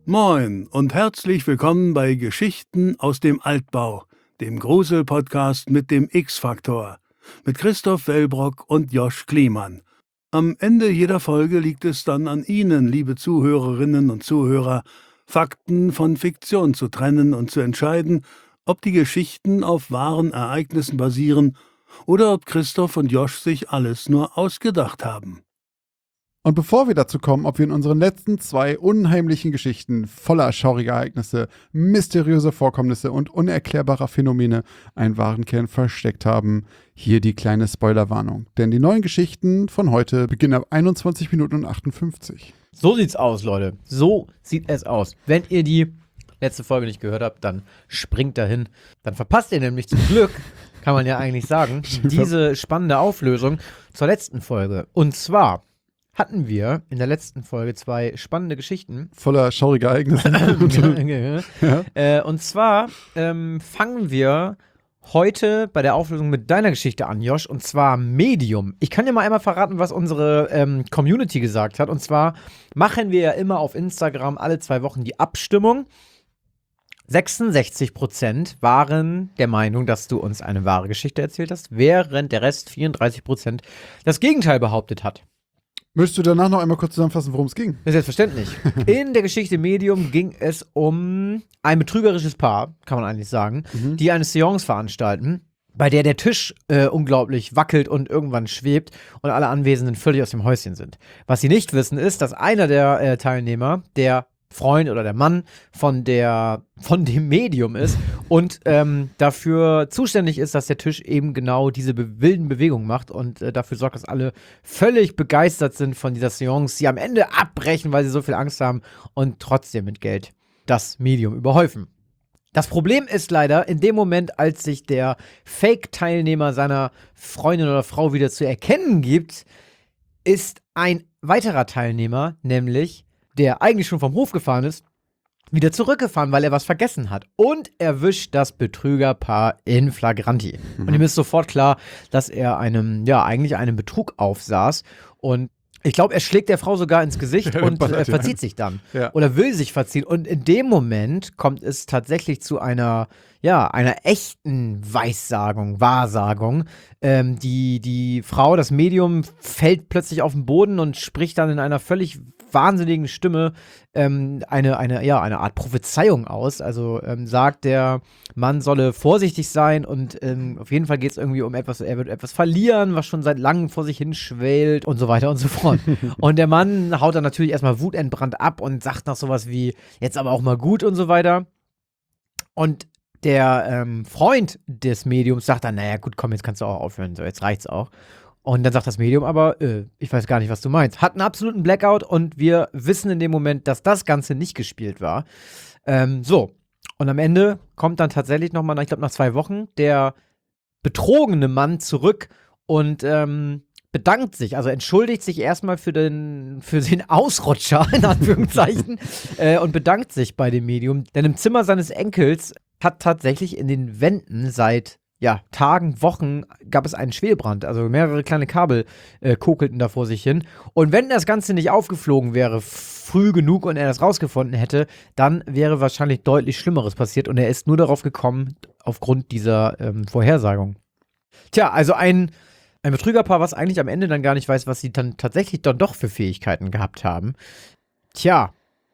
Moin und herzlich willkommen bei Geschichten aus dem Altbau, dem Grusel-Podcast mit dem X-Faktor, mit Christoph Wellbrock und Josh Kliemann. Am Ende jeder Folge liegt es dann an Ihnen, liebe Zuhörerinnen und Zuhörer, Fakten von Fiktion zu trennen und zu entscheiden, ob die Geschichten auf wahren Ereignissen basieren oder ob Christoph und Josh sich alles nur ausgedacht haben. Und bevor wir dazu kommen, ob wir in unseren letzten 2 unheimlichen Geschichten voller schauriger Ereignisse, mysteriöser Vorkommnisse und unerklärbarer Phänomene einen wahren Kern versteckt haben, hier die kleine Spoilerwarnung. Denn die neuen Geschichten von heute beginnen ab 21 Minuten und 58. So sieht's aus, Leute. So sieht es aus. Wenn ihr die letzte Folge nicht gehört habt, dann springt dahin. Dann verpasst ihr nämlich zum Glück, kann man ja eigentlich sagen, diese spannende Auflösung zur letzten Folge. Und zwar hatten wir in der letzten Folge 2 spannende Geschichten. Voller schauriger Ereignisse. Ja. Und zwar fangen wir heute bei der Auflösung mit deiner Geschichte an, Josh, und zwar Medium. Ich kann dir mal einmal verraten, was unsere Community gesagt hat. Und zwar machen wir ja immer auf Instagram alle 2 Wochen die Abstimmung. 66% waren der Meinung, dass du uns eine wahre Geschichte erzählt hast, während der Rest 34% das Gegenteil behauptet hat. Möchtest du danach noch einmal kurz zusammenfassen, worum es ging? Selbstverständlich. In der Geschichte Medium ging es um ein betrügerisches Paar, kann man eigentlich sagen, die eine Seance veranstalten, bei der der Tisch unglaublich wackelt und irgendwann schwebt und alle Anwesenden völlig aus dem Häuschen sind. Was sie nicht wissen, ist, dass einer der Teilnehmer, der Freund oder der Mann von dem Medium ist und dafür zuständig ist, dass der Tisch eben genau diese wilden Bewegungen macht und dafür sorgt, dass alle völlig begeistert sind von dieser Seance, sie am Ende abbrechen, weil sie so viel Angst haben und trotzdem mit Geld das Medium überhäufen. Das Problem ist leider, in dem Moment, als sich der Fake-Teilnehmer seiner Freundin oder Frau wieder zu erkennen gibt, ist ein weiterer Teilnehmer, nämlich der eigentlich schon vom Hof gefahren ist, wieder zurückgefahren, weil er was vergessen hat. Und erwischt das Betrügerpaar in Flagranti. Und ihm ist sofort klar, dass er eigentlich einem Betrug aufsaß. Und ich glaube, er schlägt der Frau sogar ins Gesicht und verzieht sich dann. Ja. Oder will sich verziehen. Und in dem Moment kommt es tatsächlich zu einer echten Wahrsagung. Die Frau, das Medium, fällt plötzlich auf den Boden und spricht dann in einer völlig wahnsinnigen Stimme eine Art Prophezeiung aus. Also sagt, der Mann solle vorsichtig sein und auf jeden Fall geht es irgendwie um etwas, er wird etwas verlieren, was schon seit langem vor sich hin schwelt und so weiter und so fort. Und der Mann haut dann natürlich erstmal wutentbrannt ab und sagt noch sowas wie, jetzt aber auch mal gut und so weiter. Und der Freund des Mediums sagt dann, naja gut, komm, jetzt kannst du auch aufhören, so, jetzt reicht's auch. Und dann sagt das Medium aber, ich weiß gar nicht, was du meinst. Hat einen absoluten Blackout und wir wissen in dem Moment, dass das Ganze nicht gespielt war. Und am Ende kommt dann tatsächlich nochmal, ich glaube nach 2 Wochen, der betrogene Mann zurück und bedankt sich, also entschuldigt sich erstmal für den Ausrutscher, in Anführungszeichen, und bedankt sich bei dem Medium. Denn im Zimmer seines Enkels hat tatsächlich in den Wänden seit Tagen, Wochen gab es einen Schwelbrand. Also mehrere kleine Kabel kokelten da vor sich hin. Und wenn das Ganze nicht aufgeflogen wäre, früh genug und er das rausgefunden hätte, dann wäre wahrscheinlich deutlich Schlimmeres passiert. Und er ist nur darauf gekommen, aufgrund dieser Vorhersagung. Tja, also ein Betrügerpaar, was eigentlich am Ende dann gar nicht weiß, was sie dann tatsächlich dann doch für Fähigkeiten gehabt haben. Tja,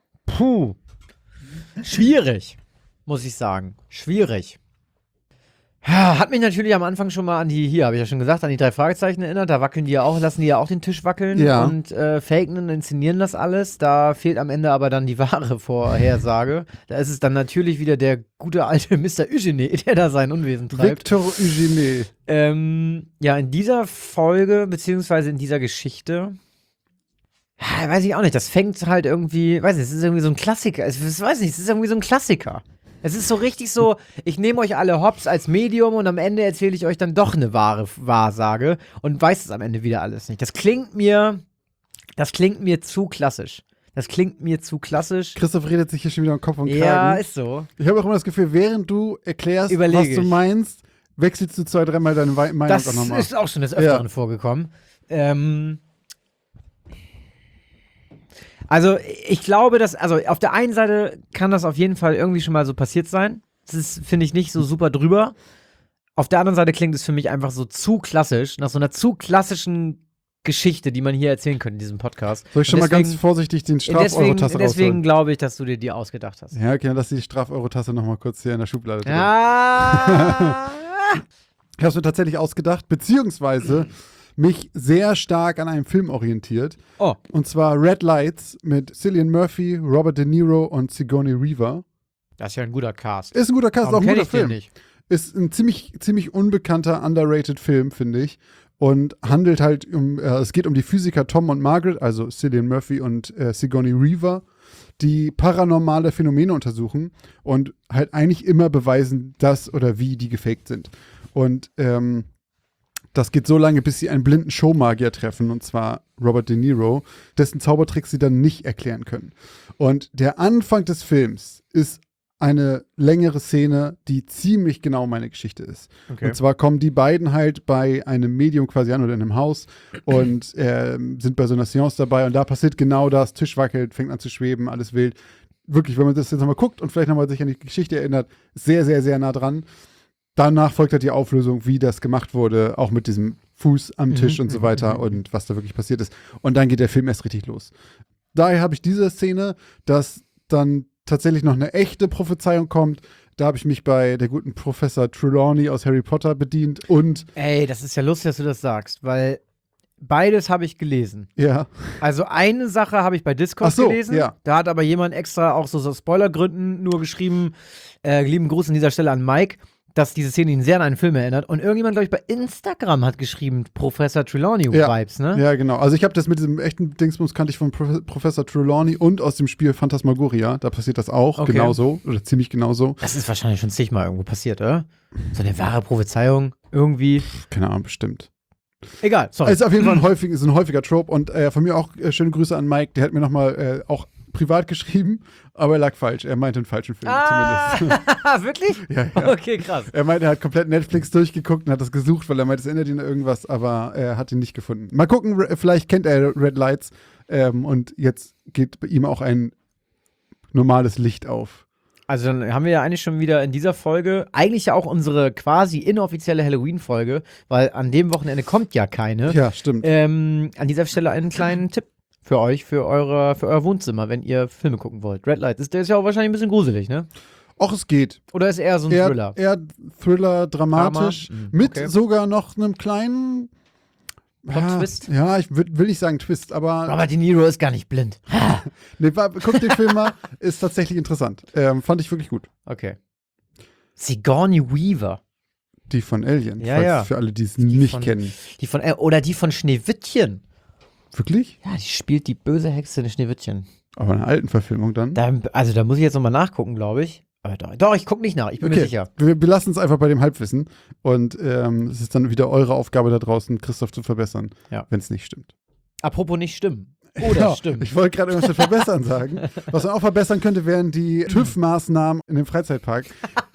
schwierig, muss ich sagen. Schwierig. Hat mich natürlich am Anfang schon mal an die 3 Fragezeichen erinnert. Da lassen die ja auch den Tisch wackeln und faken und inszenieren das alles. Da fehlt am Ende aber dann die wahre Vorhersage. Da ist es dann natürlich wieder der gute alte Mr. Eugene, der da sein Unwesen treibt. Victor Eugene. In dieser Folge, beziehungsweise in dieser Geschichte, weiß ich auch nicht, das fängt halt irgendwie, weiß nicht, es ist irgendwie so ein Klassiker. Es ist irgendwie so ein Klassiker. Es ist so richtig so, ich nehme euch alle hops als Medium und am Ende erzähle ich euch dann doch eine wahre Wahrsage und weiß es am Ende wieder alles nicht. Das klingt mir zu klassisch. Christoph redet sich hier schon wieder im Kopf und Kragen. Ja, ist so. Ich habe auch immer das Gefühl, während du erklärst, was du meinst, wechselst du 2-3 Mal deine Meinung das auch nochmal. Das ist auch schon des Öfteren vorgekommen. Also ich glaube, also auf der einen Seite kann das auf jeden Fall irgendwie schon mal so passiert sein. Das ist, finde ich, nicht so super drüber. Auf der anderen Seite klingt es für mich einfach so zu klassisch, nach so einer zu klassischen Geschichte, die man hier erzählen könnte in diesem Podcast. Soll ich schon mal ganz vorsichtig den Straf-Euro-Tasse rausholen? Deswegen glaube ich, dass du dir die ausgedacht hast. Ja, okay, dann lass die Straf-Euro-Tasse nochmal kurz hier in der Schublade drin. Ja. Ich habe es mir tatsächlich ausgedacht, beziehungsweise mich sehr stark an einem Film orientiert. Oh. Und zwar Red Lights mit Cillian Murphy, Robert De Niro und Sigourney Weaver. Das ist ja ein guter Cast. Ist ein guter Cast, Warum auch ein guter kenn ich den Film. nicht? Ist ein ziemlich unbekannter, underrated Film, finde ich. Und handelt halt es geht um die Physiker Tom und Margaret, also Cillian Murphy und Sigourney Weaver, die paranormale Phänomene untersuchen und halt eigentlich immer beweisen, dass oder wie die gefaked sind. Und das geht so lange, bis sie einen blinden Showmagier treffen, und zwar Robert De Niro, dessen Zaubertricks sie dann nicht erklären können. Und der Anfang des Films ist eine längere Szene, die ziemlich genau meine Geschichte ist. Okay. Und zwar kommen die beiden halt bei einem Medium quasi an oder in einem Haus und sind bei so einer Seance dabei und da passiert genau das, Tisch wackelt, fängt an zu schweben, alles wild. Wirklich, wenn man das jetzt nochmal guckt und vielleicht nochmal sich an die Geschichte erinnert, sehr, sehr, sehr nah dran. Danach folgt halt die Auflösung, wie das gemacht wurde, auch mit diesem Fuß am Tisch und so weiter und was da wirklich passiert ist. Und dann geht der Film erst richtig los. Daher habe ich diese Szene, dass dann tatsächlich noch eine echte Prophezeiung kommt. Da habe ich mich bei der guten Professor Trelawney aus Harry Potter bedient und Ey, das ist ja lustig, dass du das sagst, weil beides habe ich gelesen. ja. Also eine Sache habe ich bei Discord gelesen. Ja. Da hat aber jemand extra auch so aus Spoilergründen nur geschrieben, lieben Gruß an dieser Stelle an Mike, dass diese Szene ihn sehr an einen Film erinnert. Und irgendjemand, glaube ich, bei Instagram hat geschrieben, Professor Trelawney-Vibes, ne? Ja, genau. Also ich habe das mit diesem echten Dingsbums kannte ich von Professor Trelawney und aus dem Spiel Phantasmagoria. Da passiert das auch Okay. genauso oder ziemlich genauso. Das ist wahrscheinlich schon zigmal irgendwo passiert, oder? So eine wahre Prophezeiung irgendwie. Keine Ahnung, bestimmt. Egal, sorry. Es ist auf jeden Fall ein häufiger Trope und von mir auch schöne Grüße an Mike. Der hat mir nochmal auch privat geschrieben, aber er lag falsch. Er meinte einen falschen Film zumindest. Wirklich? Ja. Okay, krass. Er meinte, er hat komplett Netflix durchgeguckt und hat das gesucht, weil er meinte, es erinnert ihn an irgendwas, aber er hat ihn nicht gefunden. Mal gucken, vielleicht kennt er Red Lights und jetzt geht bei ihm auch ein normales Licht auf. Also dann haben wir ja eigentlich schon wieder in dieser Folge, eigentlich ja auch unsere quasi inoffizielle Halloween-Folge, weil an dem Wochenende kommt ja keine. Ja, stimmt. An dieser Stelle einen kleinen Tipp für euch, für euer Wohnzimmer, wenn ihr Filme gucken wollt. Red Lights, der ist ja auch wahrscheinlich ein bisschen gruselig, ne? Och, es geht. Oder ist eher so ein Thriller? Eher Thriller, dramatisch, Drama? mit Okay. sogar noch einem kleinen Plot-Twist? Ja, ich will nicht sagen Twist, aber Robert De Niro ist gar nicht blind. guck den Film mal, ist tatsächlich interessant. Fand ich wirklich gut. Okay. Sigourney Weaver. Die von Alien, Ja, falls ja. Für alle, die es nicht von- kennen. Oder die von Schneewittchen. Wirklich? Ja, die spielt die böse Hexe in Schneewittchen. Aber in einer alten Verfilmung dann? Da muss ich jetzt nochmal nachgucken, glaube ich. Aber doch, ich gucke nicht nach, ich bin mir sicher. Wir lassen es einfach bei dem Halbwissen und es ist dann wieder eure Aufgabe da draußen, Christoph zu verbessern, Ja. wenn es nicht stimmt. Apropos nicht stimmen. Oder Ja, stimmen. Ich wollte gerade irgendwas mit verbessern sagen. Was man auch verbessern könnte, wären die TÜV-Maßnahmen in dem Freizeitpark.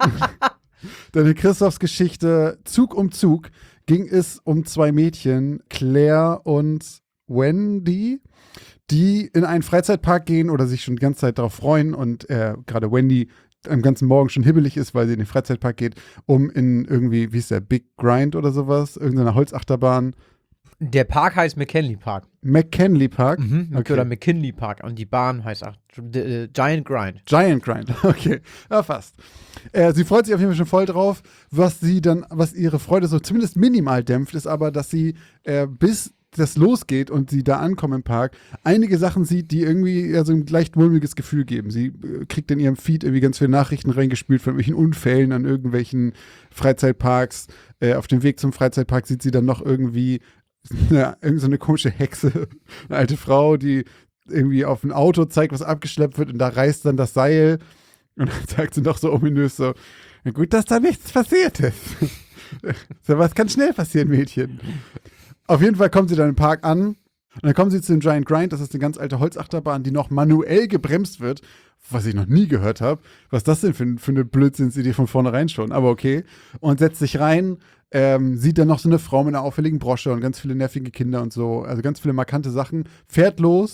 Denn in Christophs Geschichte Zug um Zug ging es um zwei Mädchen, Claire und Wendy, die in einen Freizeitpark gehen oder sich schon die ganze Zeit darauf freuen und gerade Wendy am ganzen Morgen schon hibbelig ist, weil sie in den Freizeitpark geht, um in irgendwie, wie ist der, Big Grind oder sowas, irgendeine Holzachterbahn. Der Park heißt McKinley Park. McKinley Park. Oder McKinley Park. Und die Bahn heißt auch Giant Grind. Giant Grind, okay. Ja, fast. Sie freut sich auf jeden Fall schon voll drauf. Was ihre Freude so zumindest minimal dämpft, ist aber, dass sie bis das losgeht und sie da ankommen im Park, einige Sachen sieht, die irgendwie so ein leicht mulmiges Gefühl geben. Sie kriegt in ihrem Feed irgendwie ganz viele Nachrichten reingespült von irgendwelchen Unfällen an irgendwelchen Freizeitparks. Auf dem Weg zum Freizeitpark sieht sie dann noch irgendwie irgend so eine komische Hexe, eine alte Frau, die irgendwie auf ein Auto zeigt, was abgeschleppt wird und da reißt dann das Seil und dann sagt sie noch so ominös so, na gut, dass da nichts passiert ist. So was kann schnell passieren, Mädchen. Auf jeden Fall kommt sie dann im Park an und dann kommen sie zu dem Giant Grind, das ist eine ganz alte Holzachterbahn, die noch manuell gebremst wird, was ich noch nie gehört habe. Was ist das denn für eine Blödsinnsidee von vornherein schon, aber okay. Und setzt sich rein, sieht dann noch so eine Frau mit einer auffälligen Brosche und ganz viele nervige Kinder und so, also ganz viele markante Sachen, fährt los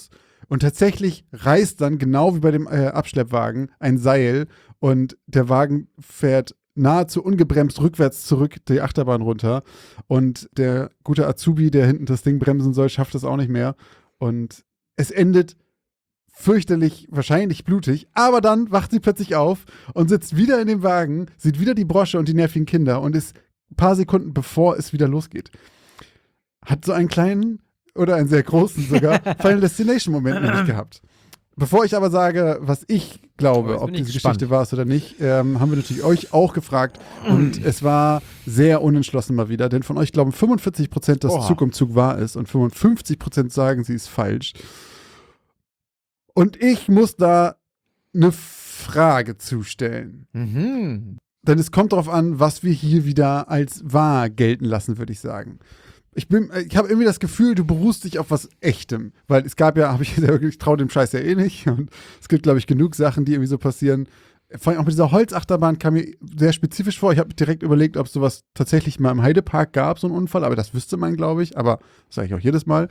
Und tatsächlich reißt dann, genau wie bei dem Abschleppwagen, ein Seil und der Wagen fährt nahezu ungebremst rückwärts zurück die Achterbahn runter. Und der gute Azubi, der hinten das Ding bremsen soll, schafft das auch nicht mehr. Und es endet fürchterlich, wahrscheinlich blutig, aber dann wacht sie plötzlich auf und sitzt wieder in dem Wagen, sieht wieder die Brosche und die nervigen Kinder und ist ein paar Sekunden, bevor es wieder losgeht. Hat so einen kleinen oder einen sehr großen sogar Final Destination-Moment nämlich gehabt. Bevor ich aber sage, was ich glaube, ob diese Geschichte war es oder nicht, haben wir natürlich euch auch gefragt und es war sehr unentschlossen mal wieder, denn von euch glauben 45%, dass Zug um Zug wahr ist und 55% sagen, sie ist falsch. Und ich muss da eine Frage zustellen. Mhm. Denn es kommt darauf an, was wir hier wieder als wahr gelten lassen, würde ich sagen. Ich habe irgendwie das Gefühl, du beruhst dich auf was Echtem. Weil es gab ja, ich traue dem Scheiß ja eh nicht. Und es gibt, glaube ich, genug Sachen, die irgendwie so passieren. Vor allem auch mit dieser Holzachterbahn kam mir sehr spezifisch vor. Ich habe direkt überlegt, ob es sowas tatsächlich mal im Heidepark gab, so einen Unfall. Aber das wüsste man, glaube ich. Aber das sage ich auch jedes Mal.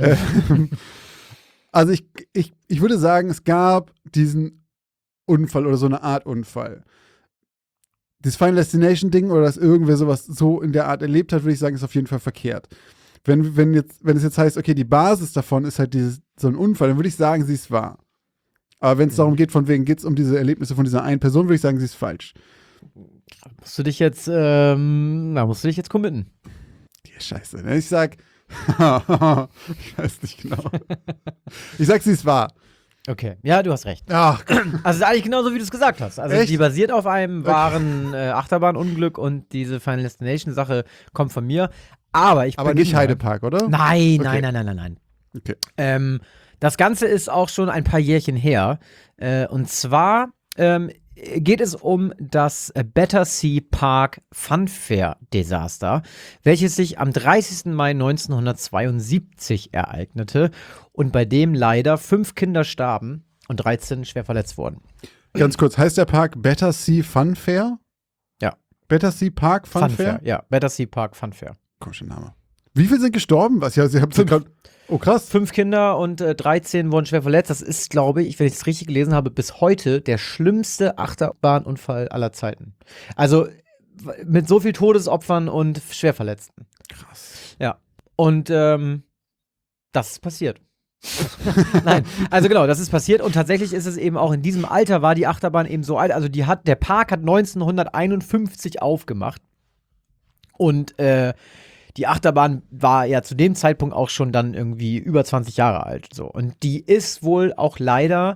Also ich würde sagen, es gab diesen Unfall oder so eine Art Unfall. Das Final Destination Ding oder dass irgendwer sowas so in der Art erlebt hat, würde ich sagen, ist auf jeden Fall verkehrt. Wenn es jetzt heißt, okay, die Basis davon ist halt so ein Unfall, dann würde ich sagen, sie ist wahr. Aber wenn es darum geht, von wegen geht es um diese Erlebnisse von dieser einen Person, würde ich sagen, sie ist falsch. Musst du dich jetzt committen. Die Scheiße, ne? Ich sag, ich weiß nicht genau. Ich sag, sie ist wahr. Okay, ja, du hast recht. Ach, Also es ist eigentlich genauso, wie du es gesagt hast. Also echt? die basiert auf einem wahren Achterbahnunglück und diese Final Destination-Sache kommt von mir. Aber nicht Heidepark, oder? Nein, Okay. nein. Okay. Das Ganze ist auch schon ein paar Jährchen her. Und zwar geht es um das Battersea Park Funfair Desaster, welches sich am 30. Mai 1972 ereignete und bei dem leider 5 Kinder starben und 13 schwer verletzt wurden. Ganz kurz, heißt der Park Battersea Funfair? Ja. Battersea Park Funfair? Ja, Battersea Park Funfair. Komischer Name. Wie viele sind gestorben? Was? Ja, Sie haben gerade. Oh, krass. 5 Kinder und 13 wurden schwer verletzt. Das ist, glaube ich, wenn ich es richtig gelesen habe, bis heute der schlimmste Achterbahnunfall aller Zeiten. Also mit so viel Todesopfern und Schwerverletzten. Krass. Ja. Und das ist passiert. Nein, also genau, das ist passiert und tatsächlich ist es eben auch in diesem Alter war die Achterbahn eben so alt. Also der Park hat 1951 aufgemacht und die Achterbahn war ja zu dem Zeitpunkt auch schon dann irgendwie über 20 Jahre alt. So. Und die ist wohl auch leider,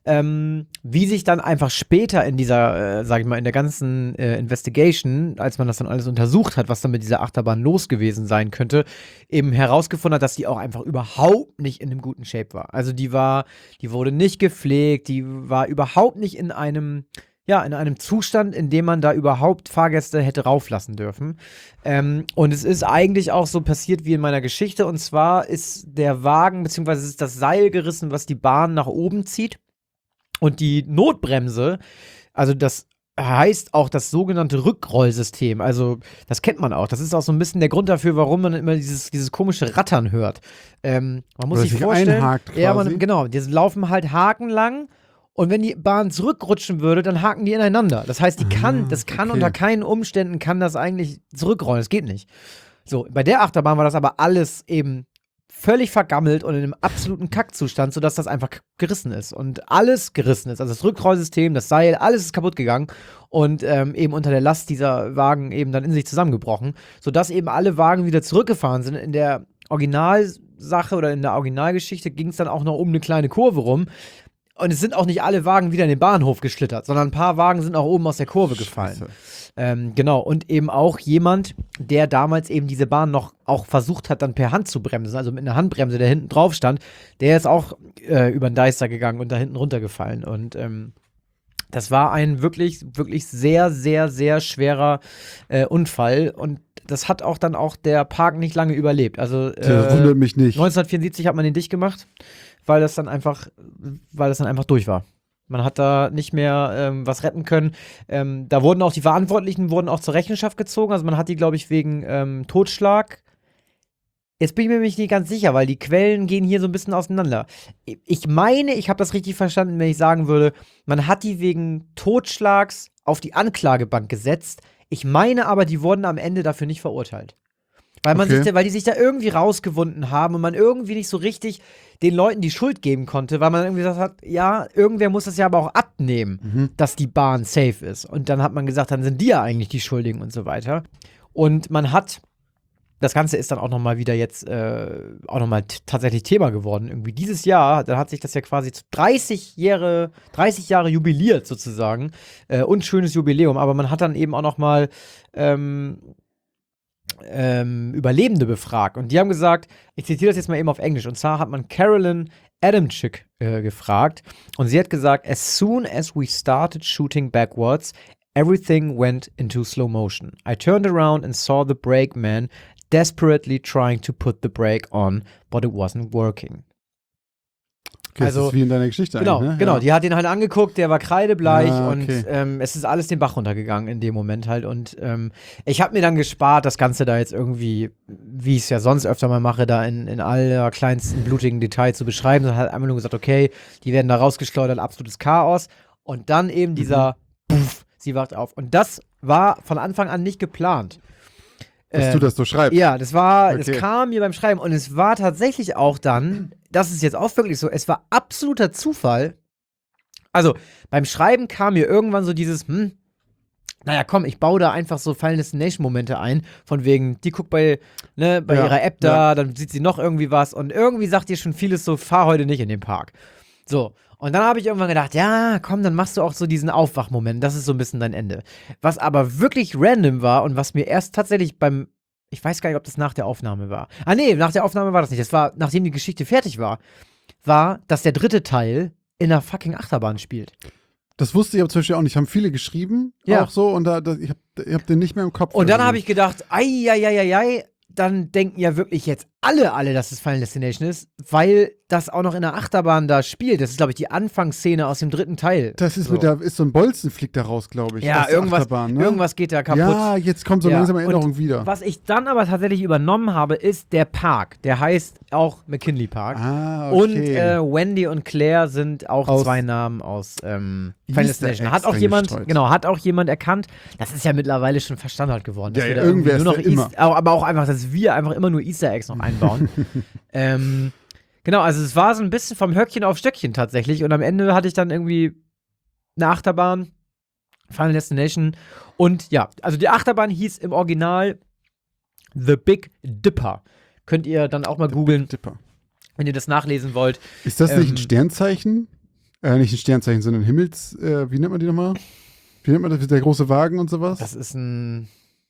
wie sich dann einfach später in dieser, sag ich mal, in der ganzen Investigation, als man das dann alles untersucht hat, was dann mit dieser Achterbahn los gewesen sein könnte, eben herausgefunden hat, dass die auch einfach überhaupt nicht in einem guten Shape war. Also die wurde nicht gepflegt, die war überhaupt nicht in einem Zustand, in dem man da überhaupt Fahrgäste hätte rauflassen dürfen. Und es ist eigentlich auch so passiert wie in meiner Geschichte. Und zwar ist der Wagen, beziehungsweise ist das Seil gerissen, was die Bahn nach oben zieht. Und die Notbremse, also das heißt auch das sogenannte Rückrollsystem. Also das kennt man auch. Das ist auch so ein bisschen der Grund dafür, warum man immer dieses komische Rattern hört. Man muss sich vorstellen, einhakt ja, quasi. genau, die laufen halt hakenlang. Und wenn die Bahn zurückrutschen würde, dann haken die ineinander. Das heißt, kann okay. unter keinen Umständen kann das eigentlich zurückrollen. Das geht nicht. So, bei der Achterbahn war das aber alles eben völlig vergammelt und in einem absoluten Kackzustand, sodass das einfach gerissen ist. Und alles gerissen ist. Also das Rückrollsystem, das Seil, alles ist kaputt gegangen. Und eben unter der Last dieser Wagen eben dann in sich zusammengebrochen. Sodass eben alle Wagen wieder zurückgefahren sind. In der Originalsache oder in der Originalgeschichte ging es dann auch noch um eine kleine Kurve rum. Und es sind auch nicht alle Wagen wieder in den Bahnhof geschlittert, sondern ein paar Wagen sind auch oben aus der Kurve gefallen. Genau, und eben auch jemand, der damals eben diese Bahn noch auch versucht hat, dann per Hand zu bremsen, also mit einer Handbremse, der hinten drauf stand, der ist auch über den Deister gegangen und da hinten runtergefallen. Und das war ein wirklich, wirklich sehr, sehr, sehr schwerer Unfall. Und das hat auch dann auch der Park nicht lange überlebt. Also Das wundert mich nicht. 1974 hat man den dicht gemacht, weil das dann einfach durch war. Man hat da nicht mehr was retten können. Da wurden auch die Verantwortlichen zur Rechenschaft gezogen. Also man hat die, glaube ich, wegen Totschlag Jetzt bin ich mir nämlich nicht ganz sicher, weil die Quellen gehen hier so ein bisschen auseinander. Ich meine, ich habe das richtig verstanden, wenn ich sagen würde, man hat die wegen Totschlags auf die Anklagebank gesetzt. Ich meine aber, die wurden am Ende dafür nicht verurteilt. Weil die sich da irgendwie rausgewunden haben und man irgendwie nicht so richtig den Leuten die Schuld geben konnte, weil man irgendwie gesagt hat, ja, irgendwer muss das ja aber auch abnehmen, dass die Bahn safe ist. Und dann hat man gesagt, dann sind die ja eigentlich die Schuldigen und so weiter. Und das Ganze ist dann auch nochmal wieder jetzt auch nochmal tatsächlich Thema geworden. Irgendwie dieses Jahr, da hat sich das ja quasi zu 30 Jahre jubiliert sozusagen. Und schönes Jubiläum. Aber man hat dann eben auch nochmal Überlebende befragt. Und die haben gesagt, ich zitiere das jetzt mal eben auf Englisch, und zwar hat man Carolyn Adamczyk gefragt. Und sie hat gesagt, as soon as we started shooting backwards, everything went into slow motion. I turned around and saw the brakeman desperately trying to put the brake on, but it wasn't working. Okay, also, das ist wie in deiner Geschichte genau, eigentlich, ne? Genau, die hat den halt angeguckt, der war kreidebleich okay. Und es ist alles den Bach runtergegangen in dem Moment halt. Und ich habe mir dann gespart, das Ganze da jetzt irgendwie, wie ich es ja sonst öfter mal mache, da in aller kleinsten blutigen Detail zu beschreiben, sondern halt einfach nur gesagt, okay, die werden da rausgeschleudert, absolutes Chaos. Und dann eben dieser Puff, sie wacht auf. Und das war von Anfang an nicht geplant. Dass du das so schreibst? Ja, das kam mir beim Schreiben und es war tatsächlich auch dann, das ist jetzt auch wirklich so, es war absoluter Zufall. Also, beim Schreiben kam mir irgendwann so dieses, naja, komm, ich baue da einfach so Final Destination-Momente ein, von wegen, die guckt bei ihrer App da, dann sieht sie noch irgendwie was und irgendwie sagt ihr schon vieles so, fahr heute nicht in den Park. So, und dann habe ich irgendwann gedacht, ja, komm, dann machst du auch so diesen Aufwachmoment, das ist so ein bisschen dein Ende. Was aber wirklich random war und was mir erst tatsächlich ich weiß gar nicht, ob das nach der Aufnahme war. Ah nee, nach der Aufnahme war das nicht, das war, nachdem die Geschichte fertig war, dass der dritte Teil in einer fucking Achterbahn spielt. Das wusste ich aber zum Beispiel auch nicht, haben viele geschrieben, auch so, und ich hab den nicht mehr im Kopf. Und dann habe ich gedacht, dann denken ja wirklich jetzt alle, dass es Final Destination ist, weil das auch noch in der Achterbahn da spielt. Das ist, glaube ich, die Anfangsszene aus dem dritten Teil. Das ist ist so ein Bolzen fliegt da raus, glaube ich. Ja, irgendwas geht da kaputt. Ja, jetzt kommt so langsam Erinnerung wieder. Was ich dann aber tatsächlich übernommen habe, ist der Park. Der heißt auch McKinley Park. Ah, okay. Und Wendy und Claire sind auch zwei Namen aus Final Destination. Hat auch jemand erkannt. Das ist ja mittlerweile schon Verstandard geworden. Dass wir da irgendwer nur noch immer. Aber auch einfach, dass wir einfach immer nur Easter Eggs noch einbauen. Genau, also es war so ein bisschen vom Höckchen auf Stöckchen tatsächlich und am Ende hatte ich dann irgendwie eine Achterbahn, Final Destination und ja, also die Achterbahn hieß im Original The Big Dipper. Könnt ihr dann auch mal googeln, wenn ihr das nachlesen wollt. Ist das nicht ein Sternzeichen? Nicht ein Sternzeichen, sondern Himmels, wie nennt man die nochmal? Wie nennt man das, der große Wagen und sowas? Das ist ein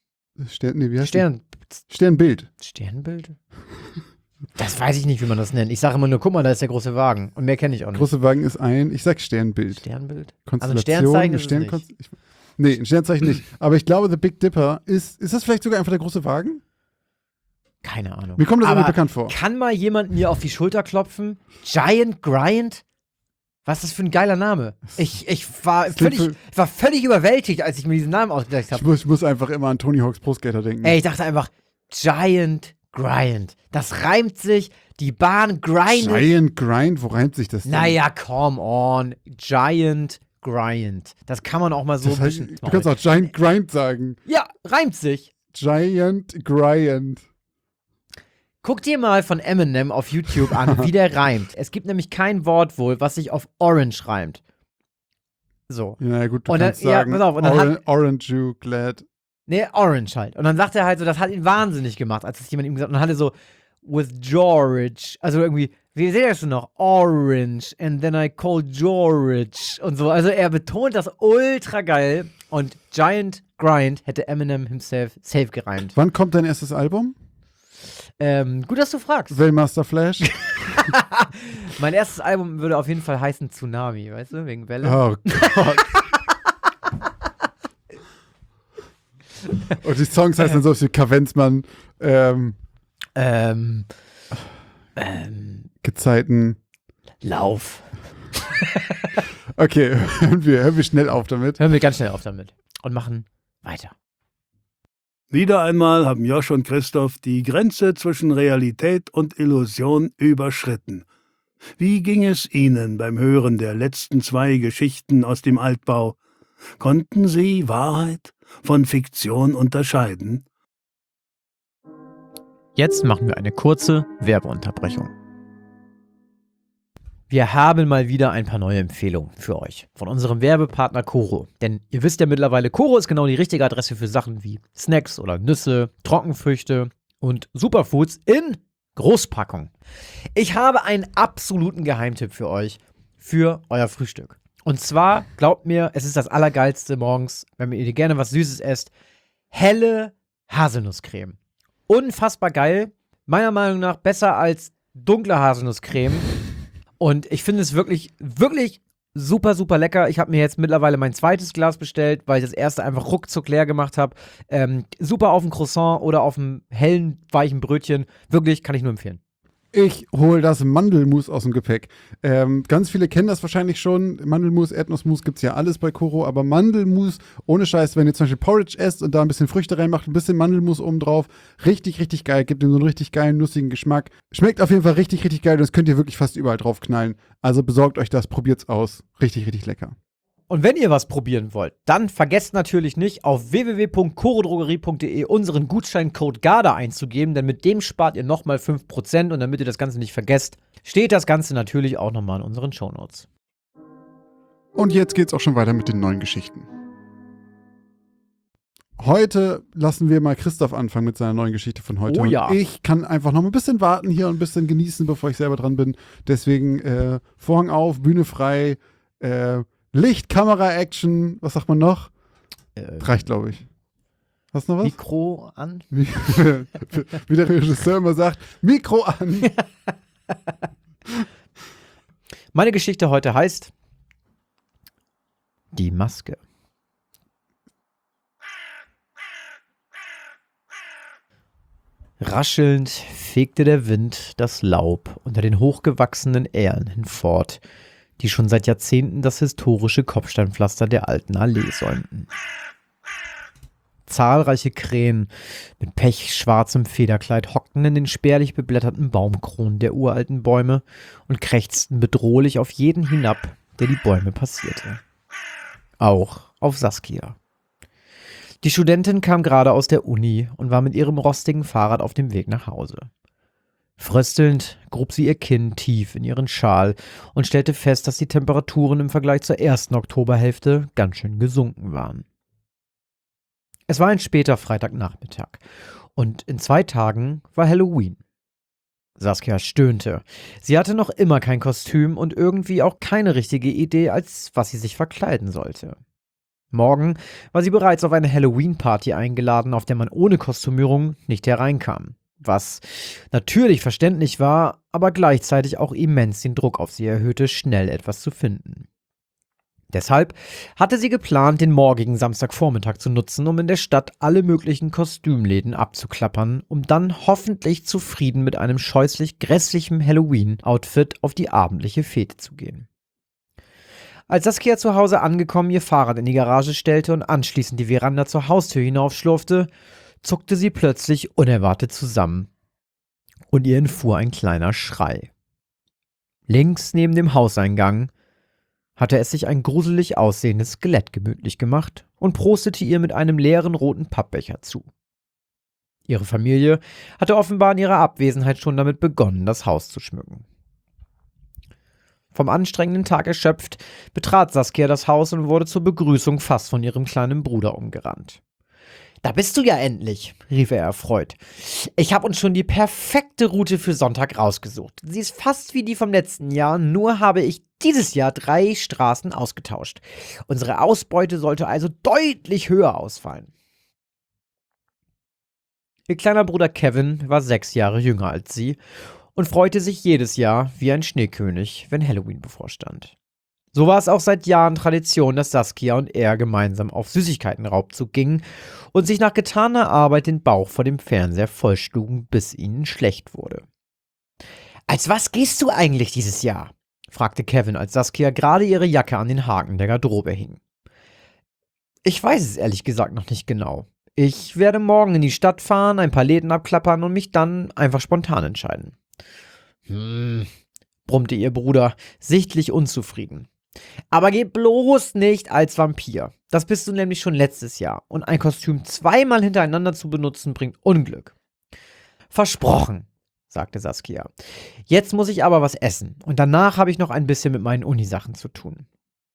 Sternbild. Sternbild? Das weiß ich nicht, wie man das nennt. Ich sage immer nur, guck mal, da ist der große Wagen. Und mehr kenne ich auch nicht. Große Wagen ist ich sag Sternbild. Sternbild? Konstellation. Also ein Sternzeichen ist es nicht. Nee, ein Sternzeichen nicht. Aber ich glaube, The Big Dipper ist das vielleicht sogar einfach der große Wagen? Keine Ahnung. Mir kommt das irgendwie bekannt vor. Kann mal jemand mir auf die Schulter klopfen? Giant Grind? Was ist das für ein geiler Name? Ich war völlig überwältigt, als ich mir diesen Namen ausgedacht habe. Ich muss einfach immer an Tony Hawk's Pro Skater denken. Ich dachte einfach, Giant Grind. Das reimt sich, die Bahn grindet. Giant Grind? Wo reimt sich das denn? Naja, come on. Giant Grind. Das kann man auch mal so ein bisschen. Du kannst auch Giant Grind sagen. Ja, reimt sich. Giant Grind. Guck dir mal von Eminem auf YouTube an, wie der reimt. Es gibt nämlich kein Wort wohl, was sich auf Orange reimt. So. Ja, gut, du kannst sagen, pass auf, und dann Orange you glad. Nee, Orange halt. Und dann sagt er halt so, das hat ihn wahnsinnig gemacht, als es jemand ihm gesagt hat. Und dann hat er so, with George. Also irgendwie, wie seht ihr das schon noch? Orange. And then I call George. Und so. Also er betont das ultra geil. Und Giant Grind hätte Eminem himself safe gereimt. Wann kommt dein erstes Album? Gut, dass du fragst. Wellmaster Flash. Mein erstes Album würde auf jeden Fall heißen Tsunami, weißt du, wegen Welle. Oh Gott. Und die Songs heißen dann so wie Kavenzmann, Gezeiten. Lauf. Okay, hören wir schnell auf damit. Hören wir ganz schnell auf damit. Und machen weiter. Wieder einmal haben Josh und Christoph die Grenze zwischen Realität und Illusion überschritten. Wie ging es Ihnen beim Hören der letzten 2 Geschichten aus dem Altbau? Konnten Sie Wahrheit von Fiktion unterscheiden? Jetzt machen wir eine kurze Werbeunterbrechung. Wir haben mal wieder ein paar neue Empfehlungen für euch von unserem Werbepartner Koro. Denn ihr wisst ja mittlerweile, Koro ist genau die richtige Adresse für Sachen wie Snacks oder Nüsse, Trockenfrüchte und Superfoods in Großpackung. Ich habe einen absoluten Geheimtipp für euch für euer Frühstück. Und zwar, glaubt mir, es ist das Allergeilste morgens, wenn ihr gerne was Süßes esst, helle Haselnusscreme. Unfassbar geil. Meiner Meinung nach besser als dunkle Haselnusscreme. Und ich finde es wirklich, wirklich super, super lecker. Ich habe mir jetzt mittlerweile mein 2. Glas bestellt, weil ich das erste einfach ruckzuck leer gemacht habe. Super auf dem Croissant oder auf dem hellen, weichen Brötchen. Wirklich, kann ich nur empfehlen. Ich hole das Mandelmus aus dem Gepäck. Ganz viele kennen das wahrscheinlich schon. Mandelmus, Erdnussmus gibt's ja alles bei Koro, aber Mandelmus, ohne Scheiß, wenn ihr zum Beispiel Porridge esst und da ein bisschen Früchte reinmacht, ein bisschen Mandelmus oben drauf, richtig, richtig geil, gibt ihm so einen richtig geilen, nussigen Geschmack. Schmeckt auf jeden Fall richtig, richtig geil und das könnt ihr wirklich fast überall drauf knallen. Also besorgt euch das, probiert's aus. Richtig, richtig lecker. Und wenn ihr was probieren wollt, dann vergesst natürlich nicht, auf www.korodrogerie.de unseren Gutscheincode GARDA einzugeben, denn mit dem spart ihr nochmal 5% und damit ihr das Ganze nicht vergesst, steht das Ganze natürlich auch nochmal in unseren Shownotes. Und jetzt geht's auch schon weiter mit den neuen Geschichten. Heute lassen wir mal Christoph anfangen mit seiner neuen Geschichte von heute. Oh ja. Und ich kann einfach noch ein bisschen warten hier und ein bisschen genießen, bevor ich selber dran bin. Deswegen Vorhang auf, Bühne frei, Licht, Kamera, Action, was sagt man noch? Reicht, glaube ich. Hast du noch was? Mikro an. Wie der Regisseur immer sagt, Mikro an. Meine Geschichte heute heißt Die Maske. Raschelnd fegte der Wind das Laub unter den hochgewachsenen Ähren hinfort, die schon seit Jahrzehnten das historische Kopfsteinpflaster der alten Allee säumten. Zahlreiche Krähen mit pechschwarzem Federkleid hockten in den spärlich beblätterten Baumkronen der uralten Bäume und krächzten bedrohlich auf jeden hinab, der die Bäume passierte. Auch auf Saskia. Die Studentin kam gerade aus der Uni und war mit ihrem rostigen Fahrrad auf dem Weg nach Hause. Fröstelnd grub sie ihr Kinn tief in ihren Schal und stellte fest, dass die Temperaturen im Vergleich zur ersten Oktoberhälfte ganz schön gesunken waren. Es war ein später Freitagnachmittag und in 2 Tagen war Halloween. Saskia stöhnte. Sie hatte noch immer kein Kostüm und irgendwie auch keine richtige Idee, als was sie sich verkleiden sollte. Morgen war sie bereits auf eine Halloween-Party eingeladen, auf der man ohne Kostümierung nicht hereinkam. Was natürlich verständlich war, aber gleichzeitig auch immens den Druck auf sie erhöhte, schnell etwas zu finden. Deshalb hatte sie geplant, den morgigen Samstagvormittag zu nutzen, um in der Stadt alle möglichen Kostümläden abzuklappern, um dann hoffentlich zufrieden mit einem scheußlich grässlichen Halloween-Outfit auf die abendliche Fete zu gehen. Als Saskia zu Hause angekommen ihr Fahrrad in die Garage stellte und anschließend die Veranda zur Haustür hinaufschlurfte, zuckte sie plötzlich unerwartet zusammen und ihr entfuhr ein kleiner Schrei. Links neben dem Hauseingang hatte es sich ein gruselig aussehendes Skelett gemütlich gemacht und prostete ihr mit einem leeren roten Pappbecher zu. Ihre Familie hatte offenbar in ihrer Abwesenheit schon damit begonnen, das Haus zu schmücken. Vom anstrengenden Tag erschöpft, betrat Saskia das Haus und wurde zur Begrüßung fast von ihrem kleinen Bruder umgerannt. »Da bist du ja endlich«, rief er erfreut. »Ich habe uns schon die perfekte Route für Sonntag rausgesucht. Sie ist fast wie die vom letzten Jahr, nur habe ich dieses Jahr 3 Straßen ausgetauscht. Unsere Ausbeute sollte also deutlich höher ausfallen.« Ihr kleiner Bruder Kevin war 6 Jahre jünger als sie und freute sich jedes Jahr wie ein Schneekönig, wenn Halloween bevorstand. So war es auch seit Jahren Tradition, dass Saskia und er gemeinsam auf Süßigkeitenraubzug gingen und sich nach getaner Arbeit den Bauch vor dem Fernseher vollschlugen, bis ihnen schlecht wurde. »Als was gehst du eigentlich dieses Jahr?« fragte Kevin, als Saskia gerade ihre Jacke an den Haken der Garderobe hing. »Ich weiß es ehrlich gesagt noch nicht genau. Ich werde morgen in die Stadt fahren, ein paar Läden abklappern und mich dann einfach spontan entscheiden. Brummte ihr Bruder, sichtlich unzufrieden. Aber geh bloß nicht als Vampir. Das bist du nämlich schon letztes Jahr. Und ein Kostüm zweimal hintereinander zu benutzen, bringt Unglück. Versprochen, sagte Saskia. Jetzt muss ich aber was essen. Und danach habe ich noch ein bisschen mit meinen Unisachen zu tun.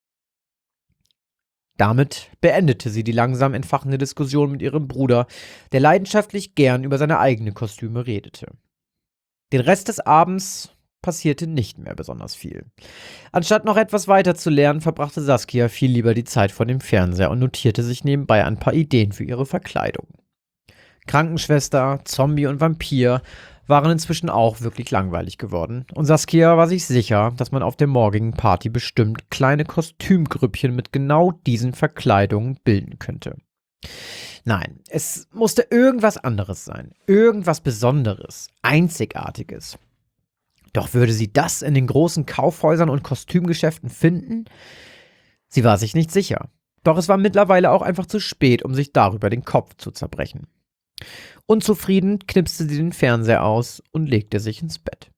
Damit beendete sie die langsam entfachende Diskussion mit ihrem Bruder, der leidenschaftlich gern über seine eigenen Kostüme redete. Den Rest des Abends passierte nicht mehr besonders viel. Anstatt noch etwas weiter zu lernen, verbrachte Saskia viel lieber die Zeit vor dem Fernseher und notierte sich nebenbei ein paar Ideen für ihre Verkleidung. Krankenschwester, Zombie und Vampir waren inzwischen auch wirklich langweilig geworden und Saskia war sich sicher, dass man auf der morgigen Party bestimmt kleine Kostümgrüppchen mit genau diesen Verkleidungen bilden könnte. Nein, es musste irgendwas anderes sein, irgendwas Besonderes, Einzigartiges. Doch würde sie das in den großen Kaufhäusern und Kostümgeschäften finden? Sie war sich nicht sicher. Doch es war mittlerweile auch einfach zu spät, um sich darüber den Kopf zu zerbrechen. Unzufrieden knipste sie den Fernseher aus und legte sich ins Bett.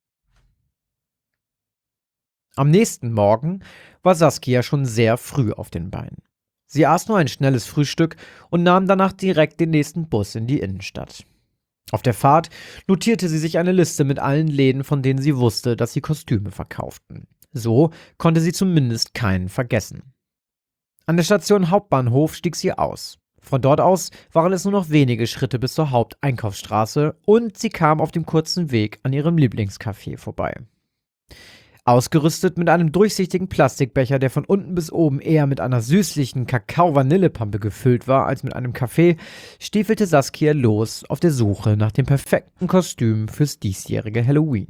Am nächsten Morgen war Saskia schon sehr früh auf den Beinen. Sie aß nur ein schnelles Frühstück und nahm danach direkt den nächsten Bus in die Innenstadt. Auf der Fahrt notierte sie sich eine Liste mit allen Läden, von denen sie wusste, dass sie Kostüme verkauften. So konnte sie zumindest keinen vergessen. An der Station Hauptbahnhof stieg sie aus. Von dort aus waren es nur noch wenige Schritte bis zur Haupteinkaufsstraße und sie kam auf dem kurzen Weg an ihrem Lieblingscafé vorbei. Ausgerüstet mit einem durchsichtigen Plastikbecher, der von unten bis oben eher mit einer süßlichen Kakao-Vanillepampe gefüllt war als mit einem Kaffee, stiefelte Saskia los auf der Suche nach dem perfekten Kostüm fürs diesjährige Halloween.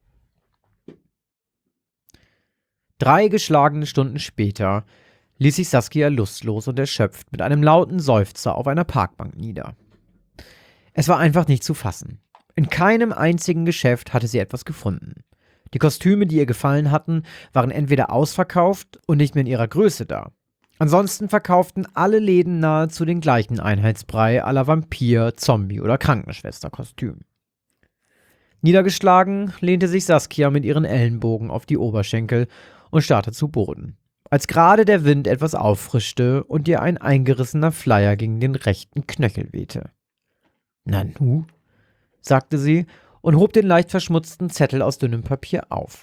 3 geschlagene Stunden später ließ sich Saskia lustlos und erschöpft mit einem lauten Seufzer auf einer Parkbank nieder. Es war einfach nicht zu fassen. In keinem einzigen Geschäft hatte sie etwas gefunden. Die Kostüme, die ihr gefallen hatten, waren entweder ausverkauft und nicht mehr in ihrer Größe da. Ansonsten verkauften alle Läden nahezu den gleichen Einheitsbrei à la Vampir, Zombie oder Krankenschwesterkostüm. Niedergeschlagen lehnte sich Saskia mit ihren Ellenbogen auf die Oberschenkel und starrte zu Boden, als gerade der Wind etwas auffrischte und ihr ein eingerissener Flyer gegen den rechten Knöchel wehte. »Nanu?«, sagte sie und hob den leicht verschmutzten Zettel aus dünnem Papier auf.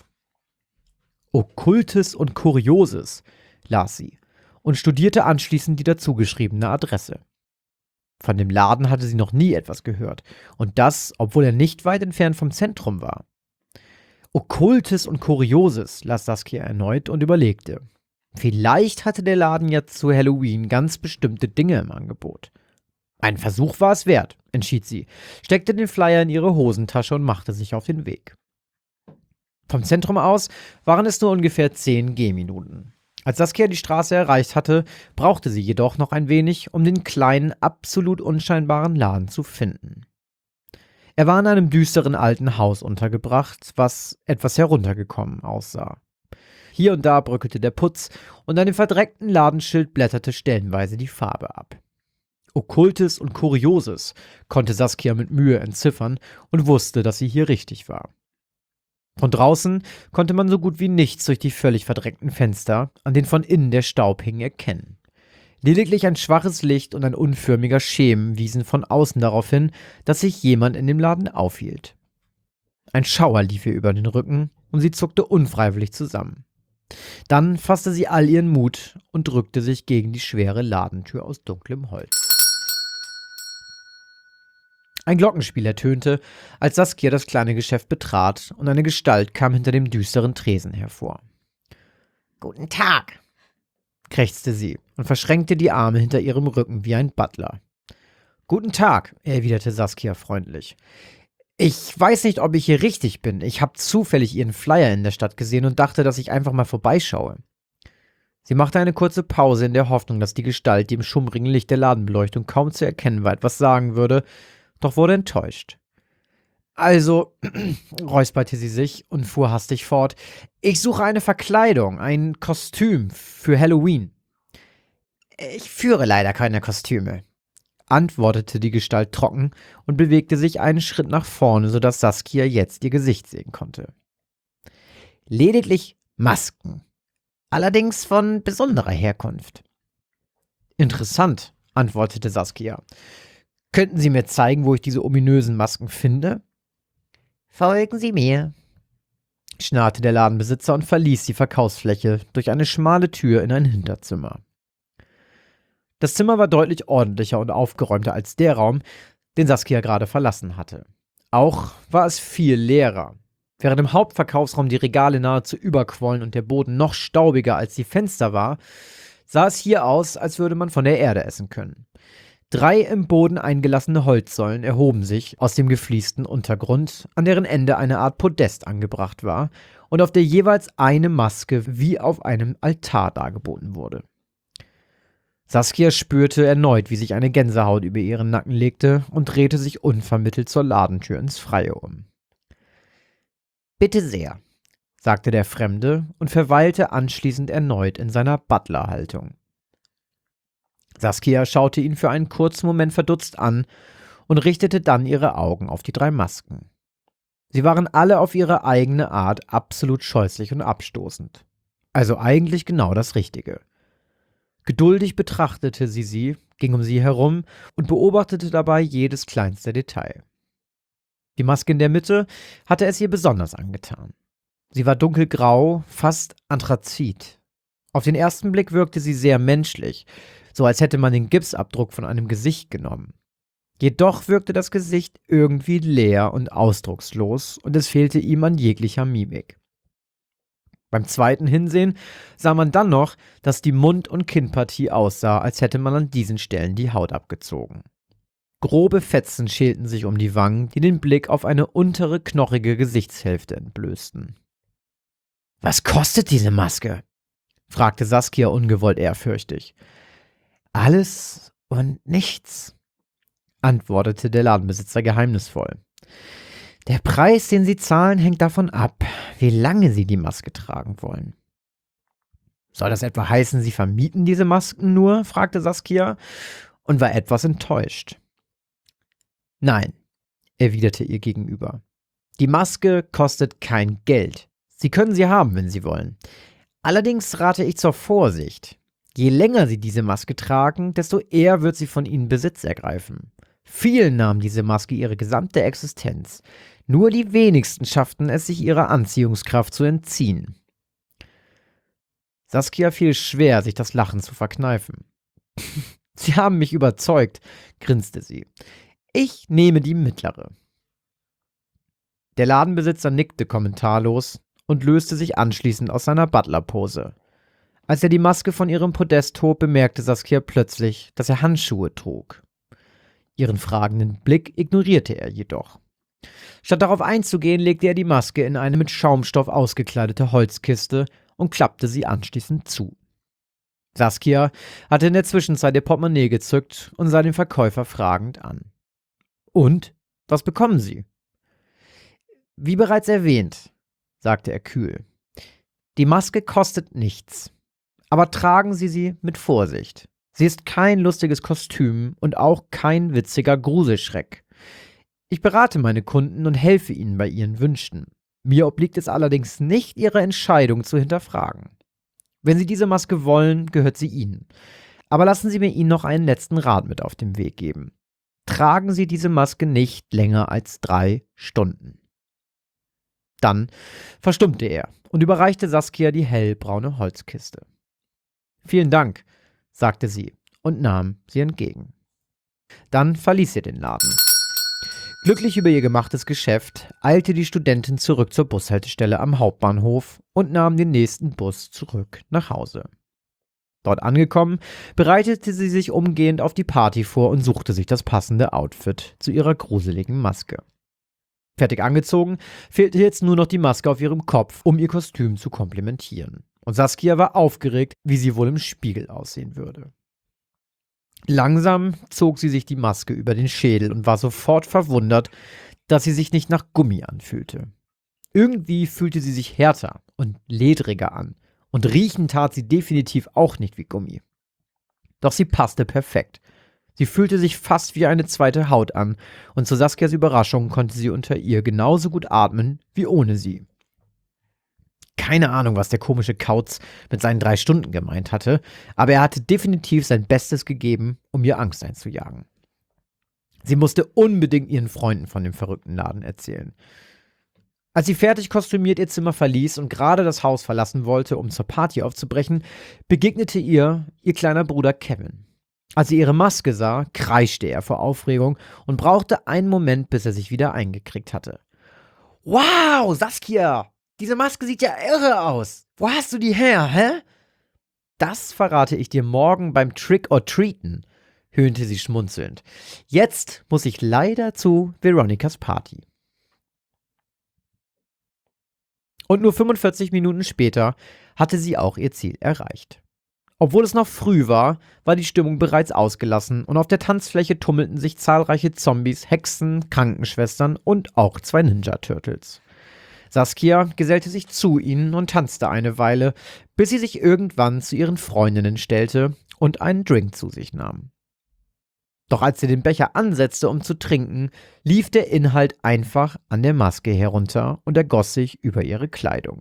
»Okkultes und Kurioses«, las sie und studierte anschließend die dazugeschriebene Adresse. Von dem Laden hatte sie noch nie etwas gehört und das, obwohl er nicht weit entfernt vom Zentrum war. »Okkultes und Kurioses«, las Saskia erneut und überlegte. Vielleicht hatte der Laden ja zu Halloween ganz bestimmte Dinge im Angebot. Ein Versuch war es wert, entschied sie, steckte den Flyer in ihre Hosentasche und machte sich auf den Weg. Vom Zentrum aus waren es nur ungefähr 10 Gehminuten. Als Saskia die Straße erreicht hatte, brauchte sie jedoch noch ein wenig, um den kleinen, absolut unscheinbaren Laden zu finden. Er war in einem düsteren alten Haus untergebracht, was etwas heruntergekommen aussah. Hier und da bröckelte der Putz und an dem verdreckten Ladenschild blätterte stellenweise die Farbe ab. Okkultes und Kurioses konnte Saskia mit Mühe entziffern und wusste, dass sie hier richtig war. Von draußen konnte man so gut wie nichts durch die völlig verdreckten Fenster, an denen von innen der Staub hing, erkennen. Lediglich ein schwaches Licht und ein unförmiger Schemen wiesen von außen darauf hin, dass sich jemand in dem Laden aufhielt. Ein Schauer lief ihr über den Rücken und sie zuckte unfreiwillig zusammen. Dann fasste sie all ihren Mut und drückte sich gegen die schwere Ladentür aus dunklem Holz. Ein Glockenspiel ertönte, als Saskia das kleine Geschäft betrat und eine Gestalt kam hinter dem düsteren Tresen hervor. »Guten Tag«, krächzte sie und verschränkte die Arme hinter ihrem Rücken wie ein Butler. »Guten Tag«, erwiderte Saskia freundlich. »Ich weiß nicht, ob ich hier richtig bin. Ich habe zufällig Ihren Flyer in der Stadt gesehen und dachte, dass ich einfach mal vorbeischaue.« Sie machte eine kurze Pause in der Hoffnung, dass die Gestalt, die im schummrigen Licht der Ladenbeleuchtung kaum zu erkennen war, etwas sagen würde, doch wurde enttäuscht. »Also«, räusperte sie sich und fuhr hastig fort, »ich suche eine Verkleidung, ein Kostüm für Halloween.« »Ich führe leider keine Kostüme.« antwortete die Gestalt trocken und bewegte sich einen Schritt nach vorne, sodass Saskia jetzt ihr Gesicht sehen konnte. Lediglich Masken, allerdings von besonderer Herkunft. Interessant, antwortete Saskia. Könnten Sie mir zeigen, wo ich diese ominösen Masken finde? Folgen Sie mir, schnarrte der Ladenbesitzer und verließ die Verkaufsfläche durch eine schmale Tür in ein Hinterzimmer. Das Zimmer war deutlich ordentlicher und aufgeräumter als der Raum, den Saskia gerade verlassen hatte. Auch war es viel leerer. Während im Hauptverkaufsraum die Regale nahezu überquollen und der Boden noch staubiger als die Fenster war, sah es hier aus, als würde man von der Erde essen können. 3 im Boden eingelassene Holzsäulen erhoben sich aus dem gefliesten Untergrund, an deren Ende eine Art Podest angebracht war und auf der jeweils eine Maske wie auf einem Altar dargeboten wurde. Saskia spürte erneut, wie sich eine Gänsehaut über ihren Nacken legte und drehte sich unvermittelt zur Ladentür ins Freie um. »Bitte sehr«, sagte der Fremde und verweilte anschließend erneut in seiner Butlerhaltung. Saskia schaute ihn für einen kurzen Moment verdutzt an und richtete dann ihre Augen auf die 3 Masken. Sie waren alle auf ihre eigene Art absolut scheußlich und abstoßend. Also eigentlich genau das Richtige. Geduldig betrachtete sie, ging um sie herum und beobachtete dabei jedes kleinste Detail. Die Maske in der Mitte hatte es ihr besonders angetan. Sie war dunkelgrau, fast anthrazit. Auf den ersten Blick wirkte sie sehr menschlich, so als hätte man den Gipsabdruck von einem Gesicht genommen. Jedoch wirkte das Gesicht irgendwie leer und ausdruckslos und es fehlte ihm an jeglicher Mimik. Beim zweiten Hinsehen sah man dann noch, dass die Mund- und Kinnpartie aussah, als hätte man an diesen Stellen die Haut abgezogen. Grobe Fetzen schälten sich um die Wangen, die den Blick auf eine untere, knochige Gesichtshälfte entblößten. »Was kostet diese Maske?« fragte Saskia ungewollt ehrfürchtig. »Alles und nichts«, antwortete der Ladenbesitzer geheimnisvoll. »Der Preis, den Sie zahlen, hängt davon ab, wie lange Sie die Maske tragen wollen.« »Soll das etwa heißen, Sie vermieten diese Masken nur?« fragte Saskia und war etwas enttäuscht. »Nein«, erwiderte ihr Gegenüber. »Die Maske kostet kein Geld. Sie können sie haben, wenn Sie wollen. Allerdings rate ich zur Vorsicht. Je länger Sie diese Maske tragen, desto eher wird sie von Ihnen Besitz ergreifen. Vielen nahm diese Maske ihre gesamte Existenz. Nur die wenigsten schafften es, sich ihrer Anziehungskraft zu entziehen.« Saskia fiel schwer, sich das Lachen zu verkneifen. »Sie haben mich überzeugt«, grinste sie. »Ich nehme die mittlere.« Der Ladenbesitzer nickte kommentarlos und löste sich anschließend aus seiner Butlerpose. Als er die Maske von ihrem Podest hob, bemerkte Saskia plötzlich, dass er Handschuhe trug. Ihren fragenden Blick ignorierte er jedoch. Statt darauf einzugehen, legte er die Maske in eine mit Schaumstoff ausgekleidete Holzkiste und klappte sie anschließend zu. Saskia hatte in der Zwischenzeit ihr Portemonnaie gezückt und sah den Verkäufer fragend an. »Und? Was bekommen Sie?« »Wie bereits erwähnt«, sagte er kühl. »Die Maske kostet nichts. Aber tragen Sie sie mit Vorsicht. Sie ist kein lustiges Kostüm und auch kein witziger Gruselschreck. Ich berate meine Kunden und helfe ihnen bei ihren Wünschen. Mir obliegt es allerdings nicht, ihre Entscheidung zu hinterfragen. Wenn Sie diese Maske wollen, gehört sie Ihnen. Aber lassen Sie mir Ihnen noch einen letzten Rat mit auf den Weg geben. Tragen Sie diese Maske nicht länger als 3 Stunden. Dann verstummte er und überreichte Saskia die hellbraune Holzkiste. »Vielen Dank«, sagte sie und nahm sie entgegen. Dann verließ sie den Laden. Glücklich über ihr gemachtes Geschäft eilte die Studentin zurück zur Bushaltestelle am Hauptbahnhof und nahm den nächsten Bus zurück nach Hause. Dort angekommen, bereitete sie sich umgehend auf die Party vor und suchte sich das passende Outfit zu ihrer gruseligen Maske. Fertig angezogen, fehlte jetzt nur noch die Maske auf ihrem Kopf, um ihr Kostüm zu komplementieren. Und Saskia war aufgeregt, wie sie wohl im Spiegel aussehen würde. Langsam zog sie sich die Maske über den Schädel und war sofort verwundert, dass sie sich nicht nach Gummi anfühlte. Irgendwie fühlte sie sich härter und ledriger an und riechen tat sie definitiv auch nicht wie Gummi. Doch sie passte perfekt. Sie fühlte sich fast wie eine zweite Haut an und zu Saskias Überraschung konnte sie unter ihr genauso gut atmen wie ohne sie. Keine Ahnung, was der komische Kauz mit seinen 3 Stunden gemeint hatte, aber er hatte definitiv sein Bestes gegeben, um ihr Angst einzujagen. Sie musste unbedingt ihren Freunden von dem verrückten Laden erzählen. Als sie fertig kostümiert ihr Zimmer verließ und gerade das Haus verlassen wollte, um zur Party aufzubrechen, begegnete ihr kleiner Bruder Kevin. Als er ihre Maske sah, kreischte er vor Aufregung und brauchte einen Moment, bis er sich wieder eingekriegt hatte. »Wow, Saskia! Diese Maske sieht ja irre aus! Wo hast du die her, hä?« »Das verrate ich dir morgen beim Trick-or-Treaten«, höhnte sie schmunzelnd. »Jetzt muss ich leider zu Veronikas Party.« Und nur 45 Minuten später hatte sie auch ihr Ziel erreicht. Obwohl es noch früh war, war die Stimmung bereits ausgelassen und auf der Tanzfläche tummelten sich zahlreiche Zombies, Hexen, Krankenschwestern und auch 2 Ninja-Turtles. Saskia gesellte sich zu ihnen und tanzte eine Weile, bis sie sich irgendwann zu ihren Freundinnen stellte und einen Drink zu sich nahm. Doch als sie den Becher ansetzte, um zu trinken, lief der Inhalt einfach an der Maske herunter und ergoss sich über ihre Kleidung.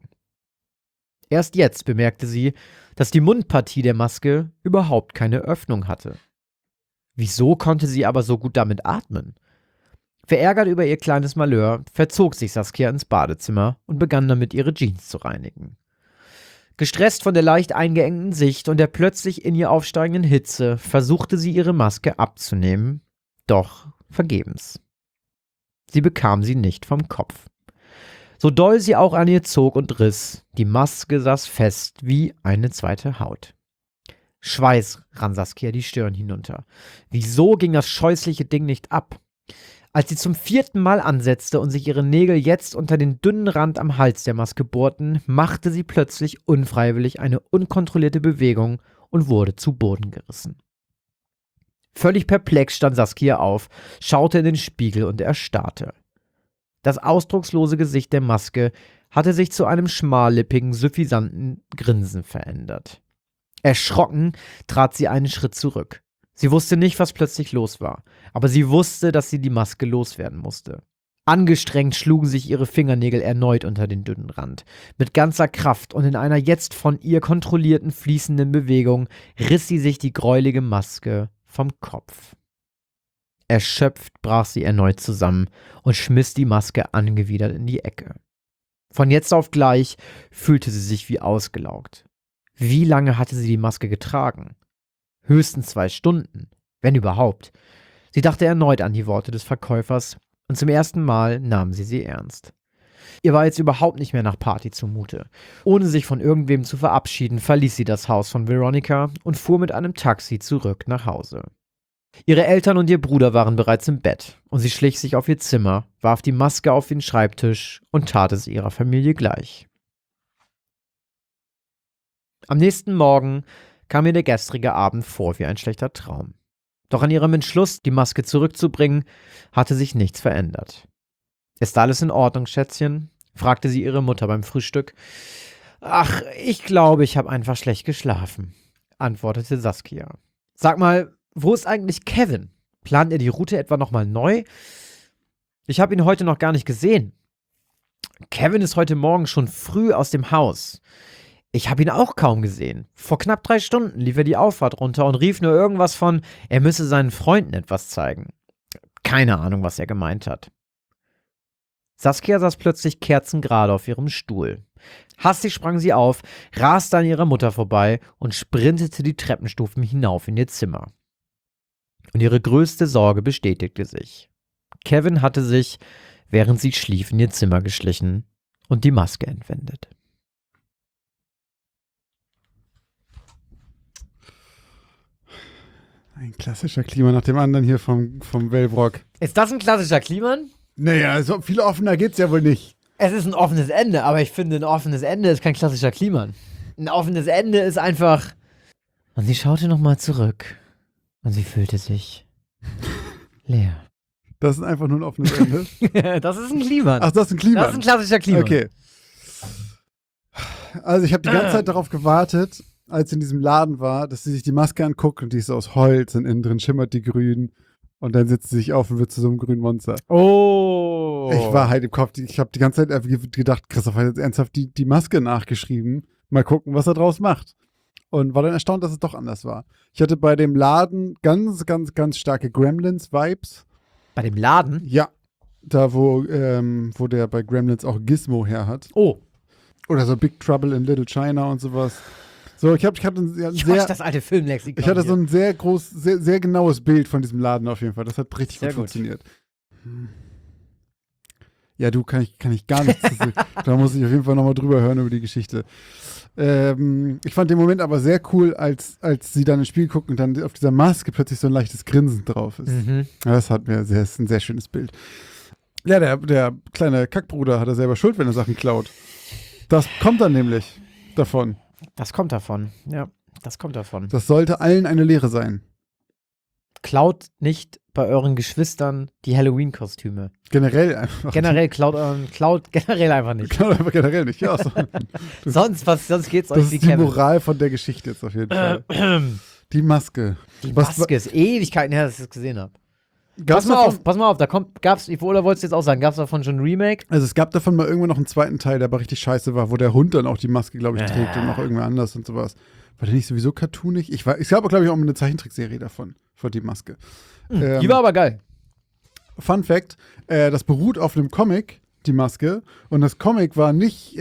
Erst jetzt bemerkte sie, dass die Mundpartie der Maske überhaupt keine Öffnung hatte. Wieso konnte sie aber so gut damit atmen? Verärgert über ihr kleines Malheur, verzog sich Saskia ins Badezimmer und begann damit, ihre Jeans zu reinigen. Gestresst von der leicht eingeengten Sicht und der plötzlich in ihr aufsteigenden Hitze, versuchte sie, ihre Maske abzunehmen, doch vergebens. Sie bekam sie nicht vom Kopf. So doll sie auch an ihr zog und riss, die Maske saß fest wie eine zweite Haut. Schweiß rann Saskia die Stirn hinunter. Wieso ging das scheußliche Ding nicht ab? Als sie zum 4. Mal ansetzte und sich ihre Nägel jetzt unter den dünnen Rand am Hals der Maske bohrten, machte sie plötzlich unfreiwillig eine unkontrollierte Bewegung und wurde zu Boden gerissen. Völlig perplex stand Saskia auf, schaute in den Spiegel und erstarrte. Das ausdruckslose Gesicht der Maske hatte sich zu einem schmallippigen, suffisanten Grinsen verändert. Erschrocken trat sie einen Schritt zurück. Sie wusste nicht, was plötzlich los war, aber sie wusste, dass sie die Maske loswerden musste. Angestrengt schlugen sich ihre Fingernägel erneut unter den dünnen Rand. Mit ganzer Kraft und in einer jetzt von ihr kontrollierten, fließenden Bewegung riss sie sich die gräuliche Maske vom Kopf. Erschöpft brach sie erneut zusammen und schmiss die Maske angewidert in die Ecke. Von jetzt auf gleich fühlte sie sich wie ausgelaugt. Wie lange hatte sie die Maske getragen? Höchstens 2 Stunden, wenn überhaupt. Sie dachte erneut an die Worte des Verkäufers und zum ersten Mal nahm sie ernst. Ihr war jetzt überhaupt nicht mehr nach Party zumute. Ohne sich von irgendwem zu verabschieden, verließ sie das Haus von Veronica und fuhr mit einem Taxi zurück nach Hause. Ihre Eltern und ihr Bruder waren bereits im Bett und sie schlich sich auf ihr Zimmer, warf die Maske auf den Schreibtisch und tat es ihrer Familie gleich. Am nächsten Morgen kam ihr der gestrige Abend vor wie ein schlechter Traum. Doch an ihrem Entschluss, die Maske zurückzubringen, hatte sich nichts verändert. »Ist alles in Ordnung, Schätzchen?« fragte sie ihre Mutter beim Frühstück. »Ach, ich glaube, ich habe einfach schlecht geschlafen«, antwortete Saskia. »Sag mal, wo ist eigentlich Kevin? Plant er die Route etwa nochmal neu? Ich habe ihn heute noch gar nicht gesehen. Kevin ist heute Morgen schon früh aus dem Haus. Ich habe ihn auch kaum gesehen. Vor knapp 3 Stunden lief er die Auffahrt runter und rief nur irgendwas von, er müsse seinen Freunden etwas zeigen. Keine Ahnung, was er gemeint hat.« Saskia saß plötzlich kerzengerade auf ihrem Stuhl. Hastig sprang sie auf, raste an ihrer Mutter vorbei und sprintete die Treppenstufen hinauf in ihr Zimmer. Und ihre größte Sorge bestätigte sich. Kevin hatte sich, während sie schlief, in ihr Zimmer geschlichen und die Maske entwendet. Ein klassischer Klima nach dem anderen hier vom Wellbrock. Ist das ein klassischer Kliman? Naja, so viel offener geht's ja wohl nicht. Es ist ein offenes Ende, aber ich finde, ein offenes Ende ist kein klassischer Kliman. Ein offenes Ende ist einfach... Und sie schaute nochmal zurück und sie fühlte sich leer. Das ist einfach nur ein offenes Ende? Das ist ein Kliman. Ach, das ist ein Kliman? Das ist ein klassischer Kliman. Okay. Also ich habe die ganze Zeit darauf gewartet, als sie in diesem Laden war, dass sie sich die Maske anguckt und die ist aus Holz und innen drin schimmert die grün und dann setzt sie sich auf und wird zu so einem grünen Monster. Oh. Ich war halt im Kopf, ich habe die ganze Zeit einfach gedacht, Christoph hat jetzt ernsthaft die Maske nachgeschrieben. Mal gucken, was er draus macht. Und war dann erstaunt, dass es doch anders war. Ich hatte bei dem Laden ganz, ganz, ganz starke Gremlins-Vibes. Bei dem Laden? Ja. Da, wo der bei Gremlins auch Gizmo her hat. Oh. Oder so Big Trouble in Little China und sowas. So, ich hatte Das alte Filmlexikon. Ich hatte so ein sehr sehr genaues Bild von diesem Laden auf jeden Fall. Das hat richtig Sehr gut gut. funktioniert. Ja, kann ich gar nichts zu sagen. Da muss ich auf jeden Fall nochmal drüber hören über die Geschichte. Ich fand den Moment aber sehr cool, als sie dann ins Spiel gucken und dann auf dieser Maske plötzlich so ein leichtes Grinsen drauf ist. Mhm. Das ist ein sehr schönes Bild. Ja, der kleine Kackbruder hat er selber Schuld, wenn er Sachen klaut. Das kommt dann nämlich davon. Das kommt davon. Ja, das kommt davon. Das sollte allen eine Lehre sein. Klaut nicht bei euren Geschwistern die Halloween-Kostüme. Generell einfach. Generell klaut generell einfach nicht. Klaut einfach generell nicht. Ja, Sonst geht's das euch wie ist die Kevin. Moral von der Geschichte jetzt auf jeden Fall. Die Maske. Die Maske ist Ewigkeiten her, dass ich das gesehen habe. Pass Pass mal auf, gab's, oder wolltest du jetzt auch sagen, gab's davon schon ein Remake? Also es gab davon mal irgendwann noch einen zweiten Teil, der aber richtig scheiße war, wo der Hund dann auch die Maske, glaube ich, trägt und noch irgendwer anders und sowas. War der nicht sowieso cartoonig? Ich gab, glaube ich, auch mal eine Zeichentrickserie davon, von die Maske. Die war aber geil. Fun Fact, das beruht auf einem Comic, die Maske, und das Comic war nicht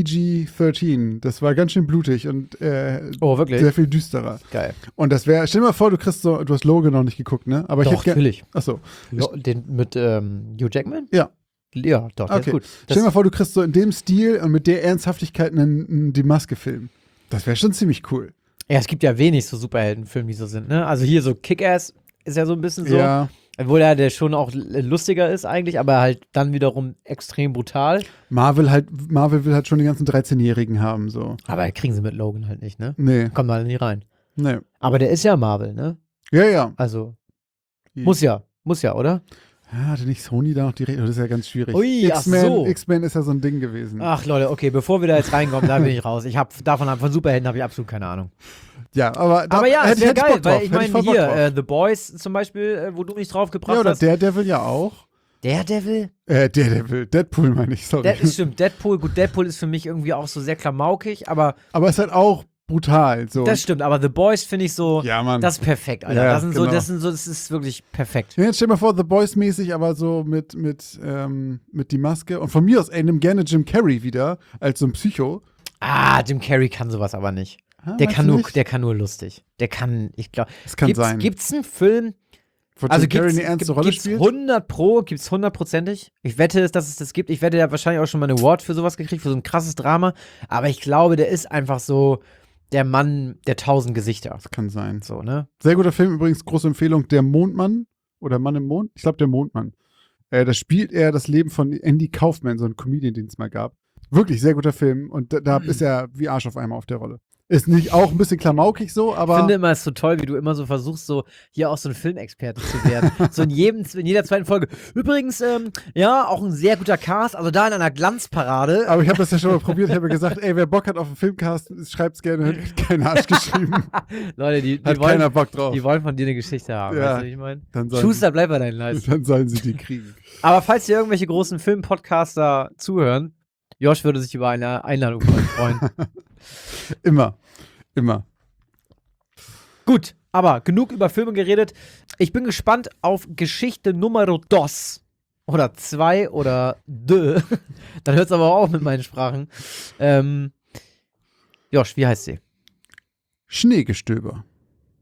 PG-13. Das war ganz schön blutig und Oh, wirklich? sehr viel düsterer. Geil. Und das wäre, stell dir mal vor, du hast Logan noch nicht geguckt, ne? Aber Doch, ich hätte natürlich. Achso. Den mit Hugh Jackman? Ja. Ja, doch, der Okay. ist gut. Stell dir mal vor, du kriegst so in dem Stil und mit der Ernsthaftigkeit die Maske-Film. Das wäre schon ziemlich cool. Ja, es gibt ja wenig so Superheldenfilme, die so sind, ne? Also hier so Kick-Ass ist ja so ein bisschen so. Ja. Obwohl der schon auch lustiger ist eigentlich, aber halt dann wiederum extrem brutal. Marvel will halt schon die ganzen 13-Jährigen haben, so. Aber kriegen sie mit Logan halt nicht, ne? Nee. Kommt da nie rein. Nee. Aber der ist ja Marvel, ne? Ja, ja. Also, muss ja, oder? Ja, hatte nicht Sony da noch direkt? Das ist ja ganz schwierig. Ui, ach so. X-Men ist ja so ein Ding gewesen. Ach Leute, okay, bevor wir da jetzt reinkommen, da bin ich raus. Von Superhelden habe ich absolut keine Ahnung. Ja, aber Ja, es wäre geil, weil ich Hätte meine voll Bock drauf. hier, The Boys zum Beispiel, wo du mich drauf gebracht Ja, oder hast. Daredevil ja auch. Daredevil? Daredevil. Deadpool meine ich, sorry. Stimmt, Deadpool. Gut, Deadpool ist für mich irgendwie auch so sehr klamaukig, aber Aber es ist halt auch brutal. So. das stimmt. Aber The Boys finde ich so, Ja, Mann. das ist perfekt, Alter. Ja, das genau. ist wirklich perfekt. Ja, jetzt stell dir mal vor, The Boys-mäßig, aber so mit die Maske. Und von mir aus, nimm gerne Jim Carrey wieder, als so ein Psycho. Jim Carrey kann sowas aber nicht. Ah, Der meinst kann du nur, nicht? der kann nur lustig. Der kann, ich glaube. Das kann sein. Gibt's einen Film, Wo also Jim Carrey gibt's eine ernste Rolle spielt? 100%ig. Ich wette, dass es das gibt. Ich wette, der hat wahrscheinlich auch schon mal einen Award für sowas gekriegt, für so ein krasses Drama. Aber ich glaube, der ist einfach so der Mann der 1000 Gesichter. Das kann sein. So, ne? Sehr guter Film, übrigens, große Empfehlung, Der Mondmann oder Mann im Mond. Ich glaube, Der Mondmann. Da spielt er das Leben von Andy Kaufman, so ein Comedian, den es mal gab. Wirklich sehr guter Film und da ist er wie Arsch auf einmal auf der Rolle. Ist nicht auch ein bisschen klamaukig so, aber. Ich finde immer, es ist so toll, wie du immer so versuchst, so hier auch so ein Filmexperte zu werden. So in jeder zweiten Folge. Übrigens, ja, auch ein sehr guter Cast, also da in einer Glanzparade. Aber ich habe das ja schon mal probiert, ich habe gesagt, ey, wer Bock hat auf einen Filmcast, schreibt's gerne, hat keinen Arsch geschrieben. Leute, die Hat keiner Bock drauf. wollen von dir eine Geschichte haben, Ja, weißt du, wie ich meine? Dann sollen, Schuster, bleib bei deinen Leisten. dann sollen sie die kriegen. Aber falls dir irgendwelche großen Filmpodcaster zuhören, Josh würde sich über eine Einladung von euch freuen. Immer. Gut, aber genug über Filme geredet. Ich bin gespannt auf Geschichte Numero dos. Oder 2 oder de. Dann hört es aber auch auf mit meinen Sprachen. Josh, wie heißt sie? Schneegestöber.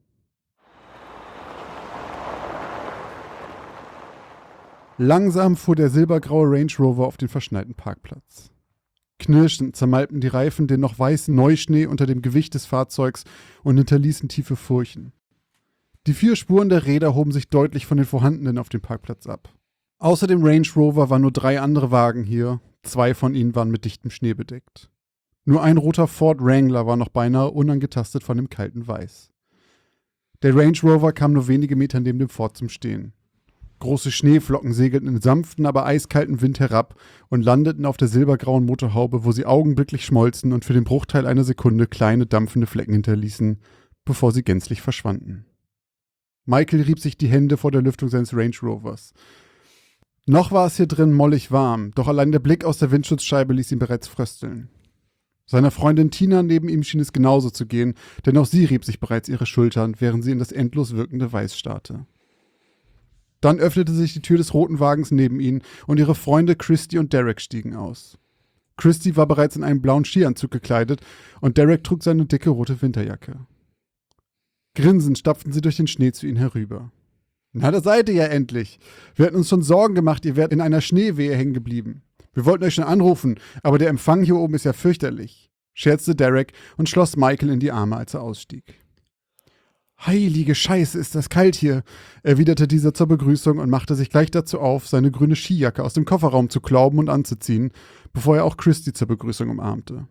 Langsam fuhr der silbergraue Range Rover auf den verschneiten Parkplatz. Knirschend zermalmten die Reifen den noch weißen Neuschnee unter dem Gewicht des Fahrzeugs und hinterließen tiefe Furchen. Die 4 Spuren der Räder hoben sich deutlich von den vorhandenen auf dem Parkplatz ab. Außer dem Range Rover waren nur 3 andere Wagen hier, 2 von ihnen waren mit dichtem Schnee bedeckt. Nur ein roter Ford Wrangler war noch beinahe unangetastet von dem kalten Weiß. Der Range Rover kam nur wenige Meter neben dem Ford zum Stehen. Große Schneeflocken segelten in sanften, aber eiskalten Wind herab und landeten auf der silbergrauen Motorhaube, wo sie augenblicklich schmolzen und für den Bruchteil einer Sekunde kleine, dampfende Flecken hinterließen, bevor sie gänzlich verschwanden. Michael rieb sich die Hände vor der Lüftung seines Range Rovers. Noch war es hier drin mollig warm, doch allein der Blick aus der Windschutzscheibe ließ ihn bereits frösteln. Seiner Freundin Tina neben ihm schien es genauso zu gehen, denn auch sie rieb sich bereits ihre Schultern, während sie in das endlos wirkende Weiß starrte. Dann öffnete sich die Tür des roten Wagens neben ihnen und ihre Freunde Christy und Derek stiegen aus. Christy war bereits in einen blauen Skianzug gekleidet und Derek trug seine dicke rote Winterjacke. Grinsend stapften sie durch den Schnee zu ihnen herüber. »Na, da seid ihr ja endlich. Wir hatten uns schon Sorgen gemacht, ihr wärt in einer Schneewehe hängen geblieben. Wir wollten euch schon anrufen, aber der Empfang hier oben ist ja fürchterlich«, scherzte Derek und schloss Michael in die Arme, als er ausstieg. »Heilige Scheiße, ist das kalt hier«, erwiderte dieser zur Begrüßung und machte sich gleich dazu auf, seine grüne Skijacke aus dem Kofferraum zu klauben und anzuziehen, bevor er auch Christy zur Begrüßung umarmte.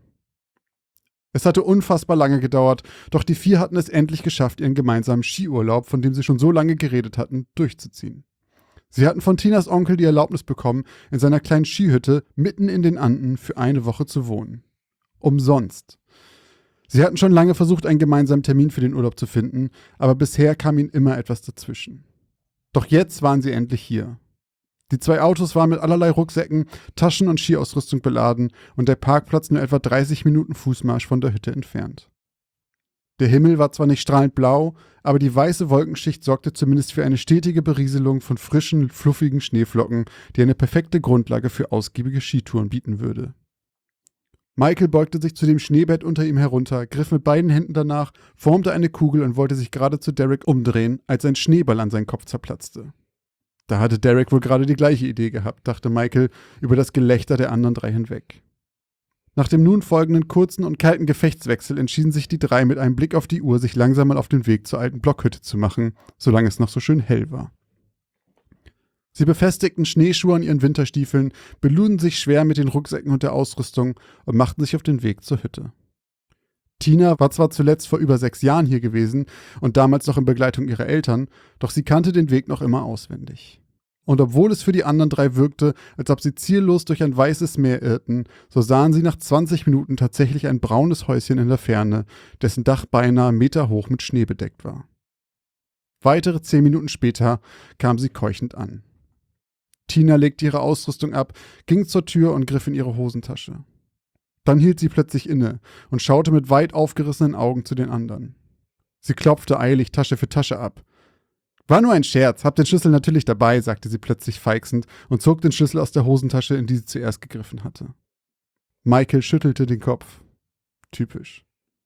Es hatte unfassbar lange gedauert, doch die vier hatten es endlich geschafft, ihren gemeinsamen Skiurlaub, von dem sie schon so lange geredet hatten, durchzuziehen. Sie hatten von Tinas Onkel die Erlaubnis bekommen, in seiner kleinen Skihütte mitten in den Anden für eine Woche zu wohnen. Umsonst. Sie hatten schon lange versucht, einen gemeinsamen Termin für den Urlaub zu finden, aber bisher kam ihnen immer etwas dazwischen. Doch jetzt waren sie endlich hier. Die 2 Autos waren mit allerlei Rucksäcken, Taschen und Skiausrüstung beladen und der Parkplatz nur etwa 30 Minuten Fußmarsch von der Hütte entfernt. Der Himmel war zwar nicht strahlend blau, aber die weiße Wolkenschicht sorgte zumindest für eine stetige Berieselung von frischen, fluffigen Schneeflocken, die eine perfekte Grundlage für ausgiebige Skitouren bieten würde. Michael beugte sich zu dem Schneebett unter ihm herunter, griff mit beiden Händen danach, formte eine Kugel und wollte sich gerade zu Derek umdrehen, als ein Schneeball an seinen Kopf zerplatzte. Da hatte Derek wohl gerade die gleiche Idee gehabt, dachte Michael über das Gelächter der anderen 3 hinweg. Nach dem nun folgenden kurzen und kalten Gefechtswechsel entschieden sich die 3 mit einem Blick auf die Uhr, sich langsam mal auf den Weg zur alten Blockhütte zu machen, solange es noch so schön hell war. Sie befestigten Schneeschuhe an ihren Winterstiefeln, beluden sich schwer mit den Rucksäcken und der Ausrüstung und machten sich auf den Weg zur Hütte. Tina war zwar zuletzt vor über 6 Jahren hier gewesen und damals noch in Begleitung ihrer Eltern, doch sie kannte den Weg noch immer auswendig. Und obwohl es für die anderen 3 wirkte, als ob sie ziellos durch ein weißes Meer irrten, so sahen sie nach 20 Minuten tatsächlich ein braunes Häuschen in der Ferne, dessen Dach beinahe meterhoch mit Schnee bedeckt war. Weitere 10 Minuten später kam sie keuchend an. Tina legte ihre Ausrüstung ab, ging zur Tür und griff in ihre Hosentasche. Dann hielt sie plötzlich inne und schaute mit weit aufgerissenen Augen zu den anderen. Sie klopfte eilig Tasche für Tasche ab. »War nur ein Scherz, hab den Schlüssel natürlich dabei«, sagte sie plötzlich feixend und zog den Schlüssel aus der Hosentasche, in die sie zuerst gegriffen hatte. Michael schüttelte den Kopf. Typisch.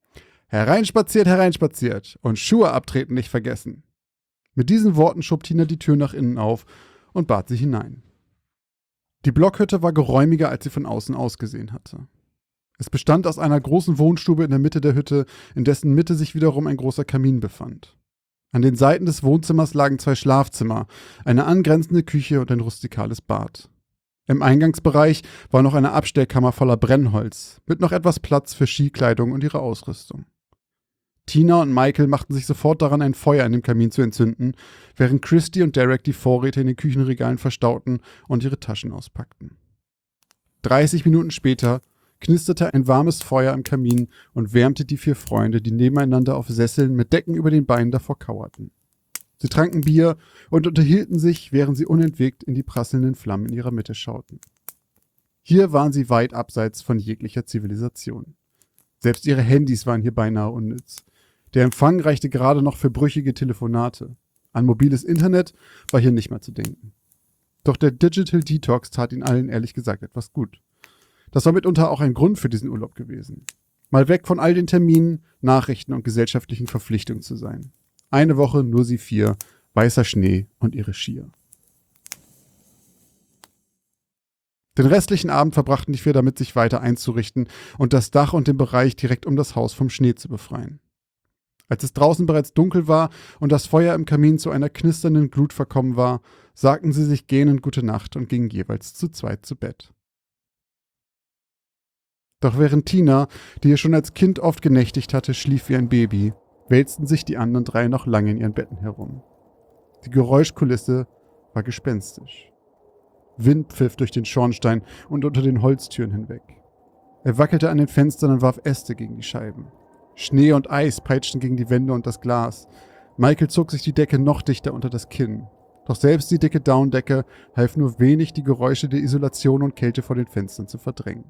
Hereinspaziert und Schuhe abtreten nicht vergessen.« Mit diesen Worten schob Tina die Tür nach innen auf und bat sie hinein. Die Blockhütte war geräumiger, als sie von außen ausgesehen hatte. Es bestand aus einer großen Wohnstube in der Mitte der Hütte, in dessen Mitte sich wiederum ein großer Kamin befand. An den Seiten des Wohnzimmers lagen 2 Schlafzimmer, eine angrenzende Küche und ein rustikales Bad. Im Eingangsbereich war noch eine Abstellkammer voller Brennholz, mit noch etwas Platz für Skikleidung und ihre Ausrüstung. Tina und Michael machten sich sofort daran, ein Feuer in dem Kamin zu entzünden, während Christy und Derek die Vorräte in den Küchenregalen verstauten und ihre Taschen auspackten. 30 Minuten später knisterte ein warmes Feuer im Kamin und wärmte die 4 Freunde, die nebeneinander auf Sesseln mit Decken über den Beinen davor kauerten. Sie tranken Bier und unterhielten sich, während sie unentwegt in die prasselnden Flammen in ihrer Mitte schauten. Hier waren sie weit abseits von jeglicher Zivilisation. Selbst ihre Handys waren hier beinahe unnütz. Der Empfang reichte gerade noch für brüchige Telefonate. An mobiles Internet war hier nicht mehr zu denken. Doch der Digital Detox tat ihnen allen ehrlich gesagt etwas gut. Das war mitunter auch ein Grund für diesen Urlaub gewesen. Mal weg von all den Terminen, Nachrichten und gesellschaftlichen Verpflichtungen zu sein. Eine Woche nur sie 4, weißer Schnee und ihre Skier. Den restlichen Abend verbrachten die 4 damit, sich weiter einzurichten und das Dach und den Bereich direkt um das Haus vom Schnee zu befreien. Als es draußen bereits dunkel war und das Feuer im Kamin zu einer knisternden Glut verkommen war, sagten sie sich gähnend gute Nacht und gingen jeweils zu zweit zu Bett. Doch während Tina, die hier schon als Kind oft genächtigt hatte, schlief wie ein Baby, wälzten sich die anderen 3 noch lange in ihren Betten herum. Die Geräuschkulisse war gespenstisch. Wind pfiff durch den Schornstein und unter den Holztüren hinweg. Er wackelte an den Fenstern und warf Äste gegen die Scheiben. Schnee und Eis peitschten gegen die Wände und das Glas. Michael zog sich die Decke noch dichter unter das Kinn. Doch selbst die dicke Downdecke half nur wenig, die Geräusche der Isolation und Kälte vor den Fenstern zu verdrängen.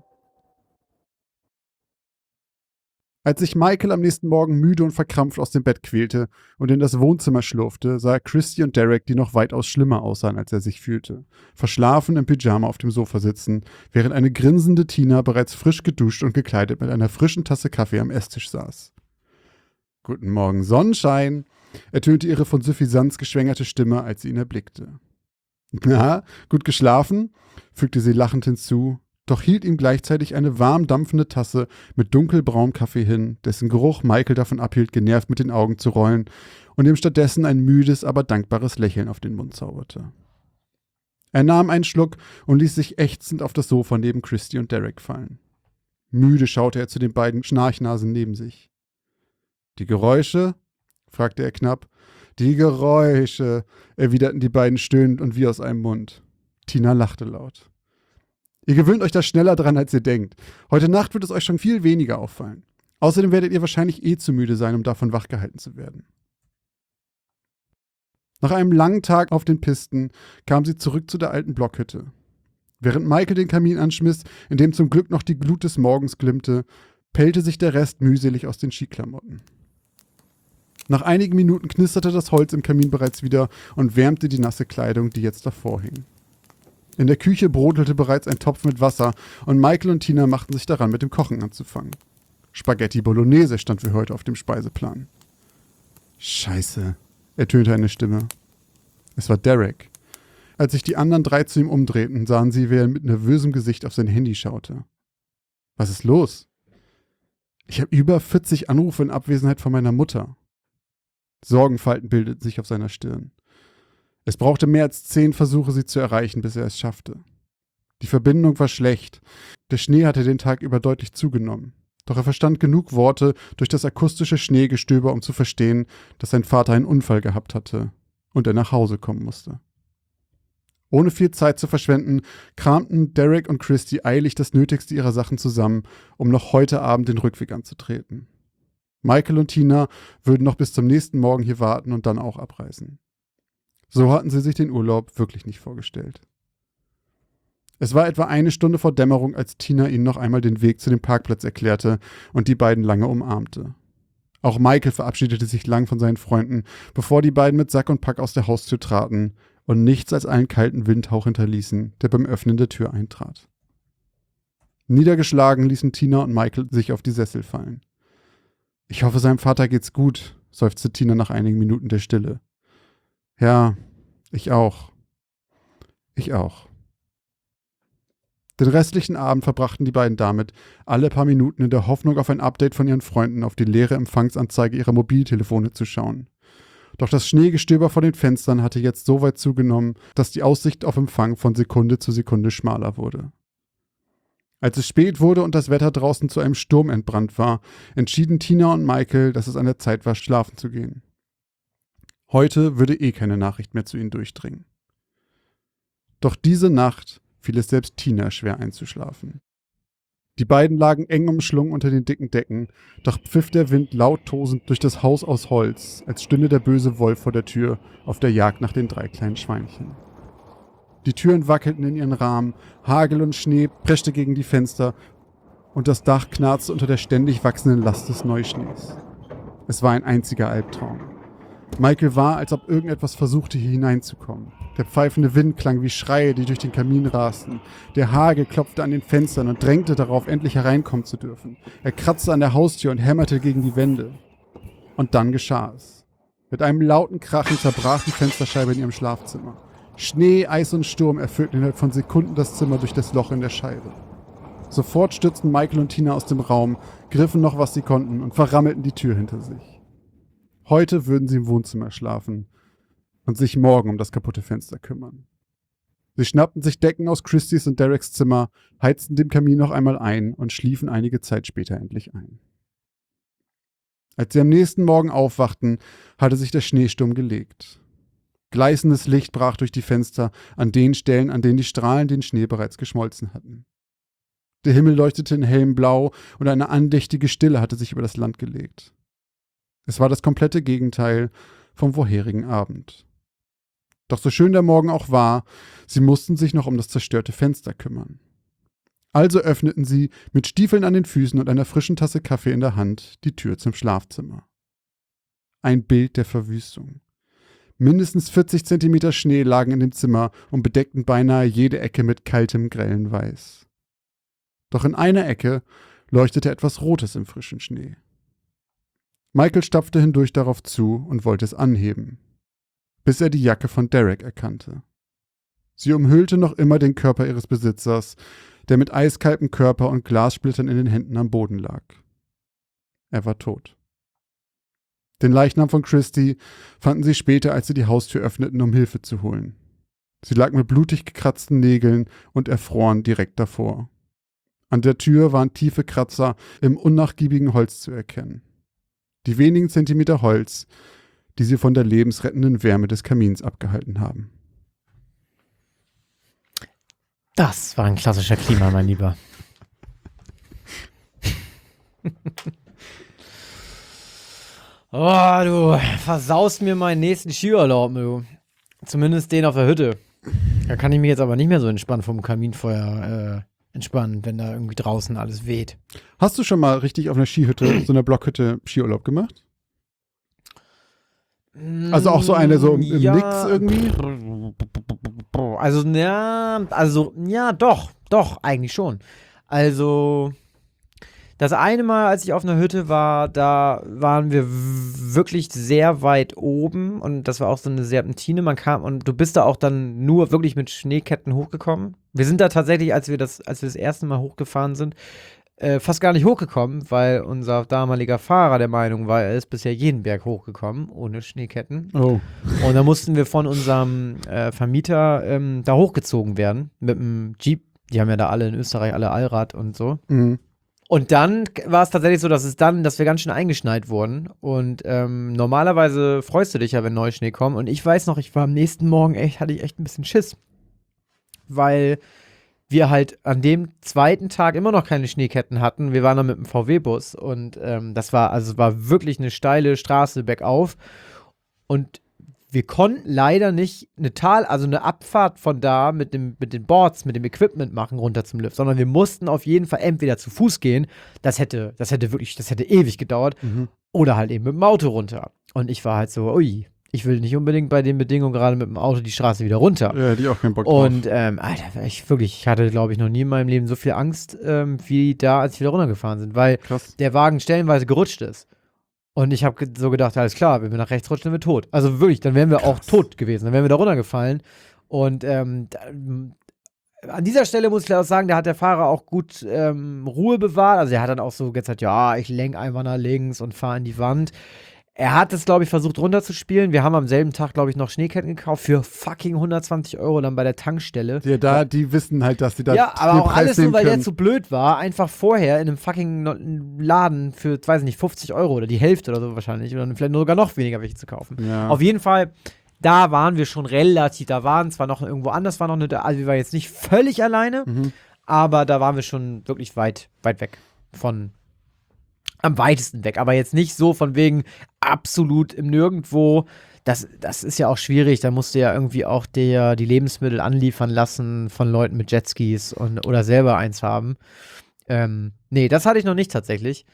Als sich Michael am nächsten Morgen müde und verkrampft aus dem Bett quälte und in das Wohnzimmer schlurfte, sah er Christy und Derek, die noch weitaus schlimmer aussahen, als er sich fühlte, verschlafen im Pyjama auf dem Sofa sitzen, während eine grinsende Tina bereits frisch geduscht und gekleidet mit einer frischen Tasse Kaffee am Esstisch saß. »Guten Morgen, Sonnenschein«, ertönte ihre von Suffisanz geschwängerte Stimme, als sie ihn erblickte. »Na, gut geschlafen?« fügte sie lachend hinzu, doch hielt ihm gleichzeitig eine warm dampfende Tasse mit dunkelbraunem Kaffee hin, dessen Geruch Michael davon abhielt, genervt mit den Augen zu rollen und ihm stattdessen ein müdes, aber dankbares Lächeln auf den Mund zauberte. Er nahm einen Schluck und ließ sich ächzend auf das Sofa neben Christy und Derek fallen. Müde schaute er zu den beiden Schnarchnasen neben sich. »Die Geräusche?« fragte er knapp. »Die Geräusche«, erwiderten die beiden stöhnend und wie aus einem Mund. Tina lachte laut. »Ihr gewöhnt euch da schneller dran, als ihr denkt. Heute Nacht wird es euch schon viel weniger auffallen. Außerdem werdet ihr wahrscheinlich zu müde sein, um davon wachgehalten zu werden.« Nach einem langen Tag auf den Pisten kam sie zurück zu der alten Blockhütte. Während Michael den Kamin anschmiss, in dem zum Glück noch die Glut des Morgens glimmte, pellte sich der Rest mühselig aus den Skiklamotten. Nach einigen Minuten knisterte das Holz im Kamin bereits wieder und wärmte die nasse Kleidung, die jetzt davor hing. In der Küche brodelte bereits ein Topf mit Wasser und Michael und Tina machten sich daran, mit dem Kochen anzufangen. Spaghetti Bolognese stand für heute auf dem Speiseplan. »Scheiße«, ertönte eine Stimme. Es war Derek. Als sich die anderen drei zu ihm umdrehten, sahen sie, wie er mit nervösem Gesicht auf sein Handy schaute. »Was ist los?« »Ich habe über 40 Anrufe in Abwesenheit von meiner Mutter.« Sorgenfalten bildeten sich auf seiner Stirn. Es brauchte mehr als 10 Versuche, sie zu erreichen, bis er es schaffte. Die Verbindung war schlecht. Der Schnee hatte den Tag über deutlich zugenommen. Doch er verstand genug Worte durch das akustische Schneegestöber, um zu verstehen, dass sein Vater einen Unfall gehabt hatte und er nach Hause kommen musste. Ohne viel Zeit zu verschwenden, kramten Derek und Christy eilig das Nötigste ihrer Sachen zusammen, um noch heute Abend den Rückweg anzutreten. Michael und Tina würden noch bis zum nächsten Morgen hier warten und dann auch abreisen. So hatten sie sich den Urlaub wirklich nicht vorgestellt. Es war etwa 1 Stunde vor Dämmerung, als Tina ihnen noch einmal den Weg zu dem Parkplatz erklärte und die beiden lange umarmte. Auch Michael verabschiedete sich lang von seinen Freunden, bevor die beiden mit Sack und Pack aus der Haustür traten und nichts als einen kalten Windhauch hinterließen, der beim Öffnen der Tür eintrat. Niedergeschlagen ließen Tina und Michael sich auf die Sessel fallen. »Ich hoffe, seinem Vater geht's gut«, seufzte Tina nach einigen Minuten der Stille. »Ja, ich auch. Ich auch.« Den restlichen Abend verbrachten die beiden damit, alle paar Minuten in der Hoffnung auf ein Update von ihren Freunden auf die leere Empfangsanzeige ihrer Mobiltelefone zu schauen. Doch das Schneegestöber vor den Fenstern hatte jetzt so weit zugenommen, dass die Aussicht auf Empfang von Sekunde zu Sekunde schmaler wurde. Als es spät wurde und das Wetter draußen zu einem Sturm entbrannt war, entschieden Tina und Michael, dass es an der Zeit war, schlafen zu gehen. Heute würde keine Nachricht mehr zu ihnen durchdringen. Doch diese Nacht fiel es selbst Tina schwer einzuschlafen. Die beiden lagen eng umschlungen unter den dicken Decken, doch pfiff der Wind laut tosend durch das Haus aus Holz, als stünde der böse Wolf vor der Tür auf der Jagd nach den 3 kleinen Schweinchen. Die Türen wackelten in ihren Rahmen, Hagel und Schnee preschte gegen die Fenster und das Dach knarzte unter der ständig wachsenden Last des Neuschnees. Es war ein einziger Albtraum. Michael war, als ob irgendetwas versuchte, hier hineinzukommen. Der pfeifende Wind klang wie Schreie, die durch den Kamin rasten. Der Hagel klopfte an den Fenstern und drängte darauf, endlich hereinkommen zu dürfen. Er kratzte an der Haustür und hämmerte gegen die Wände. Und dann geschah es. Mit einem lauten Krachen zerbrach die Fensterscheibe in ihrem Schlafzimmer. Schnee, Eis und Sturm erfüllten innerhalb von Sekunden das Zimmer durch das Loch in der Scheibe. Sofort stürzten Michael und Tina aus dem Raum, griffen noch, was sie konnten und verrammelten die Tür hinter sich. Heute würden sie im Wohnzimmer schlafen und sich morgen um das kaputte Fenster kümmern. Sie schnappten sich Decken aus Christys und Dereks Zimmer, heizten den Kamin noch einmal ein und schliefen einige Zeit später endlich ein. Als sie am nächsten Morgen aufwachten, hatte sich der Schneesturm gelegt. Gleißendes Licht brach durch die Fenster an den Stellen, an denen die Strahlen den Schnee bereits geschmolzen hatten. Der Himmel leuchtete in hellem Blau und eine andächtige Stille hatte sich über das Land gelegt. Es war das komplette Gegenteil vom vorherigen Abend. Doch so schön der Morgen auch war, sie mussten sich noch um das zerstörte Fenster kümmern. Also öffneten sie mit Stiefeln an den Füßen und einer frischen Tasse Kaffee in der Hand die Tür zum Schlafzimmer. Ein Bild der Verwüstung. Mindestens 40 Zentimeter Schnee lagen in dem Zimmer und bedeckten beinahe jede Ecke mit kaltem, grellen Weiß. Doch in einer Ecke leuchtete etwas Rotes im frischen Schnee. Michael stapfte hindurch darauf zu und wollte es anheben, bis er die Jacke von Derek erkannte. Sie umhüllte noch immer den Körper ihres Besitzers, der mit eiskaltem Körper und Glassplittern in den Händen am Boden lag. Er war tot. Den Leichnam von Christy fanden sie später, als sie die Haustür öffneten, um Hilfe zu holen. Sie lag mit blutig gekratzten Nägeln und erfroren direkt davor. An der Tür waren tiefe Kratzer im unnachgiebigen Holz zu erkennen. Die wenigen Zentimeter Holz, die sie von der lebensrettenden Wärme des Kamins abgehalten haben. Das war ein klassischer Klima, mein Lieber. Oh, du versaust mir meinen nächsten Skiurlaub, du. Zumindest den auf der Hütte. Da kann ich mich jetzt aber nicht mehr so entspannt vom Kaminfeuer entspannen, wenn da irgendwie draußen alles weht. Hast du schon mal richtig auf einer Skihütte, so einer Blockhütte, Skiurlaub gemacht? Also auch so eine so im Nix irgendwie? Ja, doch, eigentlich schon. Also, das eine Mal, als ich auf einer Hütte war, da waren wir wirklich sehr weit oben und das war auch so eine Serpentine. Man kam und du bist da auch dann nur wirklich mit Schneeketten hochgekommen. Wir sind da tatsächlich, als wir das erste Mal hochgefahren sind, fast gar nicht hochgekommen, weil unser damaliger Fahrer der Meinung war, er ist bisher jeden Berg hochgekommen, ohne Schneeketten. Oh. Und da mussten wir von unserem Vermieter da hochgezogen werden mit dem Jeep. Die haben ja da alle in Österreich alle Allrad und so. Mhm. Und dann war es tatsächlich so, dass wir ganz schön eingeschneit wurden. Und normalerweise freust du dich ja, wenn Neuschnee kommt. Und ich weiß noch, ich war am nächsten Morgen hatte ich echt ein bisschen Schiss. Weil wir halt an dem zweiten Tag immer noch keine Schneeketten hatten. Wir waren dann mit dem VW-Bus und es war wirklich eine steile Straße bergauf. Und wir konnten leider nicht eine Abfahrt von da mit den Boards, mit dem Equipment machen, runter zum Lift, sondern wir mussten auf jeden Fall entweder zu Fuß gehen, das hätte ewig gedauert, oder halt eben mit dem Auto runter. Und ich war halt so, ui, ich will nicht unbedingt bei den Bedingungen gerade mit dem Auto die Straße wieder runter. Ja, hätte ich auch keinen Bock drauf. Und, Alter, ich hatte, glaube ich, noch nie in meinem Leben so viel Angst, wie da, als wir da runtergefahren sind, weil der Wagen stellenweise gerutscht ist. Und ich habe so gedacht, alles klar, wenn wir nach rechts rutschen, dann sind wir tot. Also wirklich, dann wären wir auch tot gewesen. Dann wären wir da runtergefallen. Und an dieser Stelle muss ich auch sagen, da hat der Fahrer auch gut Ruhe bewahrt. Also er hat dann auch so gesagt, ja, ich lenke einfach nach links und fahre in die Wand. Er hat es, glaube ich, versucht runterzuspielen. Wir haben am selben Tag, glaube ich, noch Schneeketten gekauft für fucking 120 € dann bei der Tankstelle. Ja, die wissen halt, dass sie da ja, aber auch alles nur, weil der zu blöd war, einfach vorher in einem fucking Laden für, weiß ich nicht, 50 € oder die Hälfte oder so wahrscheinlich oder vielleicht sogar noch weniger welche zu kaufen. Ja. Auf jeden Fall, da waren wir schon relativ, da waren zwar noch irgendwo anders, also wir waren jetzt nicht völlig alleine, aber da waren wir schon wirklich weit weg von am weitesten weg, aber jetzt nicht so von wegen absolut im Nirgendwo. Das ist ja auch schwierig, da musst du ja irgendwie auch die Lebensmittel anliefern lassen von Leuten mit Jetskis oder selber eins haben. Nee, das hatte ich noch nicht tatsächlich.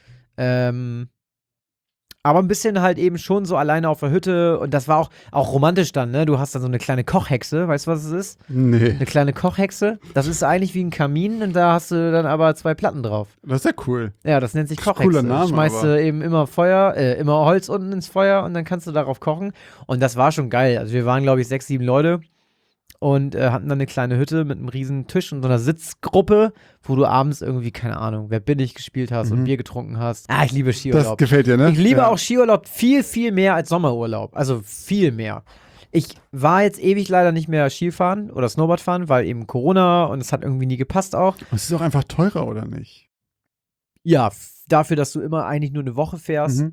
Aber ein bisschen halt eben schon so alleine auf der Hütte und das war auch romantisch dann, ne? Du hast dann so eine kleine Kochhexe, weißt du, was es ist? Nee. Eine kleine Kochhexe. Das ist eigentlich wie ein Kamin und da hast du dann aber 2 Platten drauf. Das ist ja cool. Ja, das nennt sich Kochhexe. Cooler Name, schmeißt du eben immer Holz unten ins Feuer und dann kannst du darauf kochen. Und das war schon geil. Also wir waren, glaube ich, 6, 7 Leute und hatten dann eine kleine Hütte mit einem riesen Tisch und so einer Sitzgruppe, wo du abends irgendwie, keine Ahnung, Wer bin ich gespielt hast und Bier getrunken hast. Ah, ich liebe Skiurlaub. Das gefällt dir, ne? Ich liebe auch Skiurlaub viel, viel mehr als Sommerurlaub. Also viel mehr. Ich war jetzt ewig leider nicht mehr Skifahren oder Snowboard fahren, weil eben Corona und es hat irgendwie nie gepasst auch. Es ist auch einfach teurer, oder nicht? Ja, dafür, dass du immer eigentlich nur eine Woche fährst,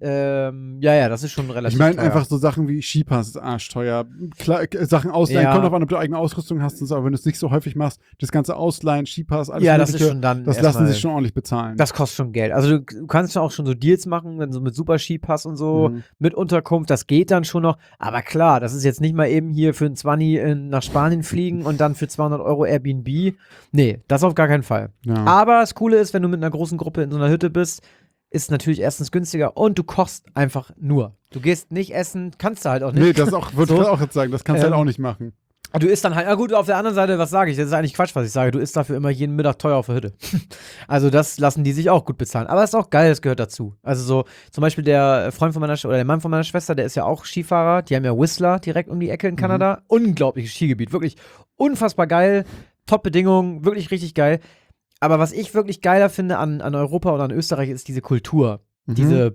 das ist schon relativ Ich meine teuer. einfach so Sachen wie Skipass ist arschteuer. Klar, Sachen ausleihen, Ja. kommt drauf an, ob du eigene Ausrüstung hast und so, aber wenn du es nicht so häufig machst, das ganze Ausleihen, Skipass, alles Ja, das Mögliche, ist schon dann das erstmal- lassen sich schon ordentlich bezahlen. Das kostet schon Geld. Also du kannst auch schon so Deals machen, wenn so mit Super Skipass und so, mit Unterkunft, das geht dann schon noch. Aber klar, das ist jetzt nicht mal eben hier für ein 20 nach Spanien fliegen und dann für 200 € Airbnb. Nee, das auf gar keinen Fall. Ja. Aber das Coole ist, wenn du mit einer großen Gruppe in so einer Hütte bist, ist natürlich erstens günstiger und du kochst einfach nur. Du gehst nicht essen, kannst du halt auch nicht. Nee, das auch, würde So. ich auch jetzt sagen, das kannst du halt auch nicht machen. Du isst dann halt, na gut, auf der anderen Seite, was sage ich? Das ist eigentlich Quatsch, was ich sage. Du isst dafür immer jeden Mittag teuer auf der Hütte. Also das lassen die sich auch gut bezahlen. Aber das ist auch geil, das gehört dazu. Also so, zum Beispiel der Freund von meiner, oder der Mann von meiner Schwester, der ist ja auch Skifahrer. Die haben ja Whistler direkt um die Ecke in Kanada. Unglaubliches Skigebiet, wirklich unfassbar geil. Top-Bedingungen, wirklich richtig geil. Aber was ich wirklich geiler finde an Europa und an Österreich ist diese Kultur. Diese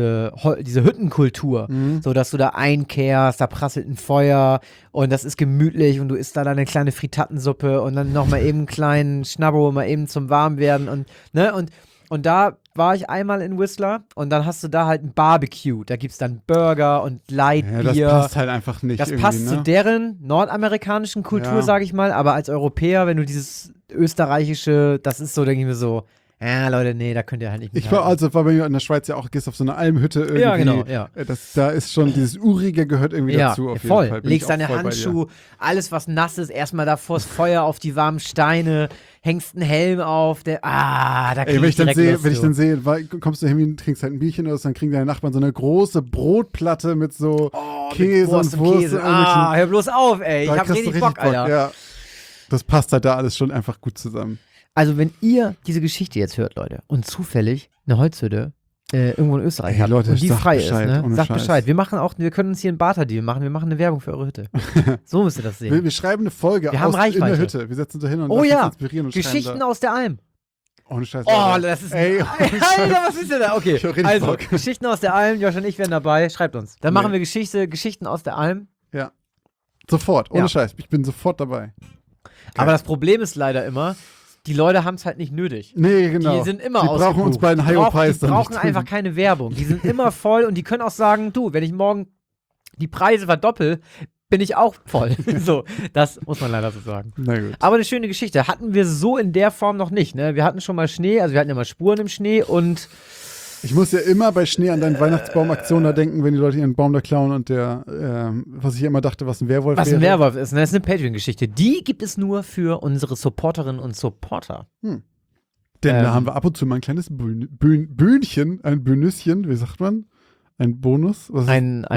Hüttenkultur. So, dass du da einkehrst, da prasselt ein Feuer und das ist gemütlich und du isst da deine kleine Frittatensuppe und dann noch mal eben einen kleinen Schnabbo, mal eben zum Warmwerden und da war ich einmal in Whistler und dann hast du da halt ein Barbecue. Da gibt's dann Burger und Lightbier. Ja, das passt halt einfach nicht Das irgendwie, passt ne? zu deren nordamerikanischen Kultur, Ja. sage ich mal. Aber als Europäer, wenn du dieses österreichische, das ist so, denke ich mir so, ja, Leute, nee, da könnt ihr halt nicht Ich war mithalten. bei mir in der Schweiz ja auch, gehst auf so eine Almhütte irgendwie. Ja, genau, ja. Da ist schon dieses Urige gehört irgendwie dazu auf voll. jeden Fall. Bin ich Legst auch deine voll bei dir. Handschuhe, alles was nass ist, erstmal da vors Feuer auf die warmen Steine, hängst einen Helm auf, da krieg Ey, wenn ich dann direkt sehe, Lust, du. kommst du hin, trinkst halt ein Bierchen oder so, dann kriegen deine Nachbarn so eine große Brotplatte mit so mit Käse und Wurst. Käse. und irgendwelchen- Hör bloß auf, ey. da Ich hab kriegst du richtig Bock, Alter. Ja. Das passt halt da alles schon einfach gut zusammen. Also, wenn ihr diese Geschichte jetzt hört, Leute, und zufällig eine Holzhütte irgendwo in Österreich Ey, habt Leute, und die sagt frei Bescheid, ist, ne? ohne Sagt Scheiß. Bescheid. Wir können uns hier einen Barter-Deal machen. Wir machen eine Werbung für eure Hütte. So müsst ihr das sehen. Wir schreiben eine Folge Wir haben in der Reichweite. Hütte. Wir setzen uns da hin und Oh lassen ja, uns inspirieren und Geschichten schreiben da. aus der Alm. Ohne Scheiß. Oh, Leute. das ist. Ey, Alter, was ist denn da? Okay, Ich hab richtig also, Bock. Geschichten aus der Alm. Josh und ich werden dabei. Schreibt uns. Dann Nee. machen wir Geschichten aus der Alm. Ja. Sofort, ohne Ja. Scheiß. Ich bin sofort dabei. Aber das Problem ist leider immer, die Leute haben es halt nicht nötig. Nee, genau. Die sind immer Die brauchen ausgebucht. uns bei den Die High-Preis dann brauchen nicht einfach keine Werbung. Die sind immer voll und die können auch sagen, du, wenn ich morgen die Preise verdoppel, bin ich auch voll. So, das muss man leider so sagen. Na gut. Aber eine schöne Geschichte. Hatten wir so in der Form noch nicht, ne? Wir hatten schon mal Schnee, also wir hatten ja mal Spuren im Schnee und Ich muss ja immer bei Schnee an deine Weihnachtsbaumaktion da denken, wenn die Leute ihren Baum da klauen und der, was ich immer dachte, was ein Werwolf was wäre. ein Werwolf ist, ne? Das ist eine Patreon-Geschichte. Die gibt es nur für unsere Supporterinnen und Supporter. Denn da haben wir ab und zu mal ein kleines Bühnchen, ein Bönüsschen, wie sagt man? Ein Bonus? Was ist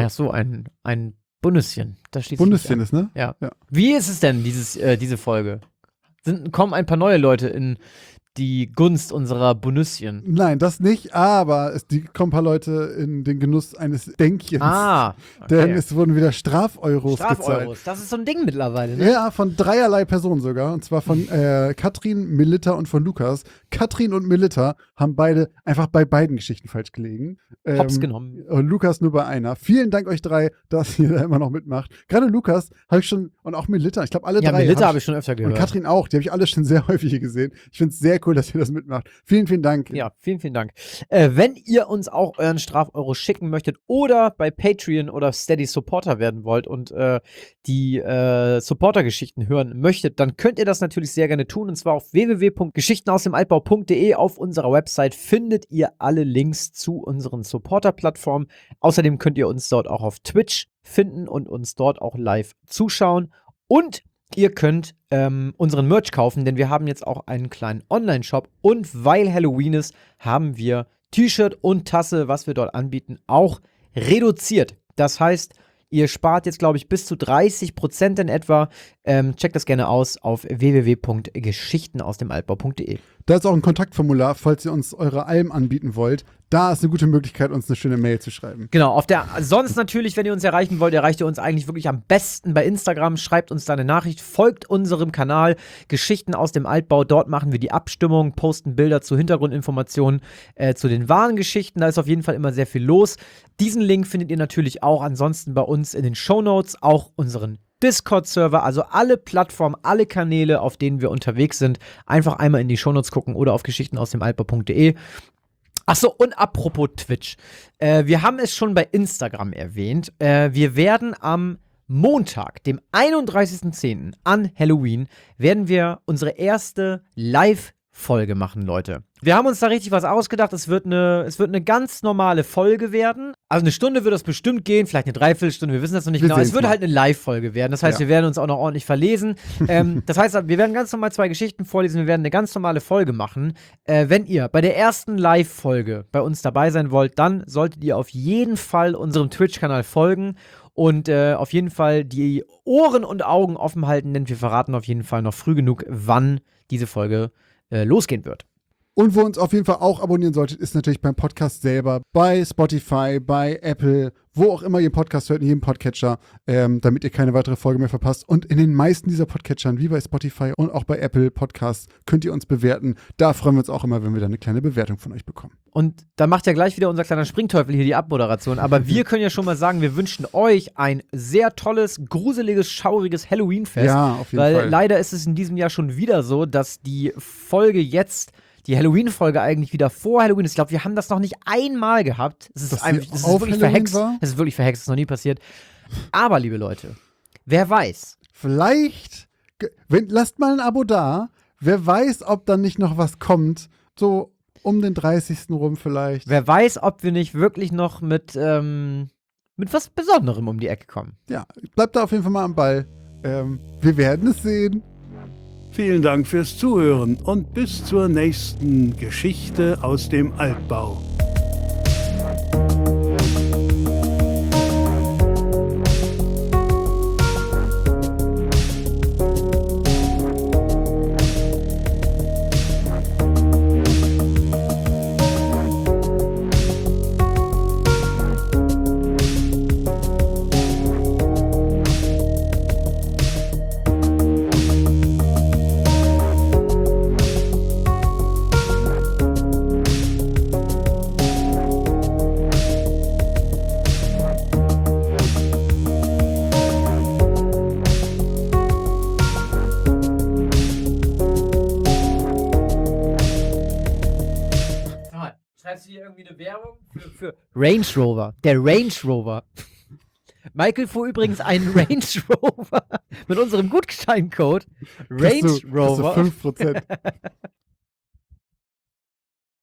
Ein Bundesschen. Da steht Bundesschen ist, ne? Ja. Ja. Wie ist es denn, diese Folge? Kommen ein paar neue Leute in die Gunst unserer Bonüsschen? Nein, das nicht, aber die kommen ein paar Leute in den Genuss eines Denkchens. Okay. Denn es wurden wieder Strafeuros gezahlt. Strafeuros, das ist so ein Ding mittlerweile, ne? Ja, von dreierlei Personen sogar. Und zwar von Katrin, Melitta und von Lukas. Katrin und Melitta haben beide einfach bei beiden Geschichten falsch gelegen. Hops genommen. Und Lukas nur bei einer. Vielen Dank euch drei, dass ihr da immer noch mitmacht. Gerade Lukas habe ich schon, und auch Melitta, ich glaube alle Ja, drei. Melitta habe ich schon öfter gehört. Und Katrin auch, die habe ich alle schon sehr häufig hier gesehen. Ich finde es sehr cool, dass ihr das mitmacht. Vielen, vielen Dank. Ja, vielen, vielen Dank. Wenn ihr uns auch euren Strafeuro schicken möchtet oder bei Patreon oder Steady Supporter werden wollt und die Supporter-Geschichten hören möchtet, dann könnt ihr das natürlich sehr gerne tun. Und zwar auf www.geschichtenausdemaltbau.de. Auf unserer Website findet ihr alle Links zu unseren Supporter-Plattformen. Außerdem könnt ihr uns dort auch auf Twitch finden und uns dort auch live zuschauen. Und ihr könnt unseren Merch kaufen, denn wir haben jetzt auch einen kleinen Online-Shop und weil Halloween ist, haben wir T-Shirt und Tasse, was wir dort anbieten, auch reduziert. Das heißt, ihr spart jetzt, glaube ich, bis zu 30% in etwa. Checkt das gerne aus auf www.geschichtenausdemaltbau.de. Da ist auch ein Kontaktformular, falls ihr uns eure Alm anbieten wollt. Da ist eine gute Möglichkeit, uns eine schöne Mail zu schreiben. Genau, sonst natürlich, wenn ihr uns erreichen wollt, erreicht ihr uns eigentlich wirklich am besten bei Instagram. Schreibt uns da eine Nachricht, folgt unserem Kanal Geschichten aus dem Altbau. Dort machen wir die Abstimmung, posten Bilder zu Hintergrundinformationen, zu den wahren Geschichten. Da ist auf jeden Fall immer sehr viel los. Diesen Link findet ihr natürlich auch ansonsten bei uns in den Shownotes, auch unseren Discord-Server, also alle Plattformen, alle Kanäle, auf denen wir unterwegs sind. Einfach einmal in die Shownotes gucken oder auf geschichtenausdemaltbau.de. Achso, und apropos Twitch. Wir haben es schon bei Instagram erwähnt. Wir werden am Montag, dem 31.10. an Halloween, werden wir unsere erste Live-Folge machen, Leute. Wir haben uns da richtig was ausgedacht. Es wird eine ganz normale Folge werden. Also eine Stunde wird das bestimmt gehen, vielleicht eine Dreiviertelstunde, wir wissen das noch nicht genau. Es wird halt eine Live-Folge werden. Das heißt, wir werden uns auch noch ordentlich verlesen. Das heißt, wir werden ganz normal 2 Geschichten vorlesen. Wir werden eine ganz normale Folge machen. Wenn ihr bei der ersten Live-Folge bei uns dabei sein wollt, dann solltet ihr auf jeden Fall unserem Twitch-Kanal folgen und auf jeden Fall die Ohren und Augen offen halten, denn wir verraten auf jeden Fall noch früh genug, wann diese Folge losgehen wird. Und wo ihr uns auf jeden Fall auch abonnieren solltet, ist natürlich beim Podcast selber, bei Spotify, bei Apple, wo auch immer ihr Podcast hört, in jedem Podcatcher, damit ihr keine weitere Folge mehr verpasst. Und in den meisten dieser Podcatchern, wie bei Spotify und auch bei Apple Podcasts, könnt ihr uns bewerten. Da freuen wir uns auch immer, wenn wir da eine kleine Bewertung von euch bekommen. Und da macht ja gleich wieder unser kleiner Springteufel hier die Abmoderation. Aber wir können ja schon mal sagen, wir wünschen euch ein sehr tolles, gruseliges, schauriges Halloween-Fest. Ja, auf jeden Fall. Weil leider ist es in diesem Jahr schon wieder so, dass die Folge jetzt, die Halloween-Folge eigentlich wieder vor Halloween ist. Ich glaube, wir haben das noch nicht einmal gehabt. Es ist wirklich verhext. Es ist wirklich verhext, das ist noch nie passiert. Aber, liebe Leute, wer weiß. Vielleicht, lasst mal ein Abo da. Wer weiß, ob dann nicht noch was kommt. So um den 30. rum vielleicht. Wer weiß, ob wir nicht wirklich noch mit was Besonderem um die Ecke kommen. Ja, bleibt da auf jeden Fall mal am Ball. Wir werden es sehen. Vielen Dank fürs Zuhören und bis zur nächsten Geschichte aus dem Altbau. Schreibst du hier irgendwie eine Werbung für Range Rover? Der Range Rover. Michael fuhr übrigens einen Range Rover mit unserem Gutscheincode Range Rover. Kriegst du 5%.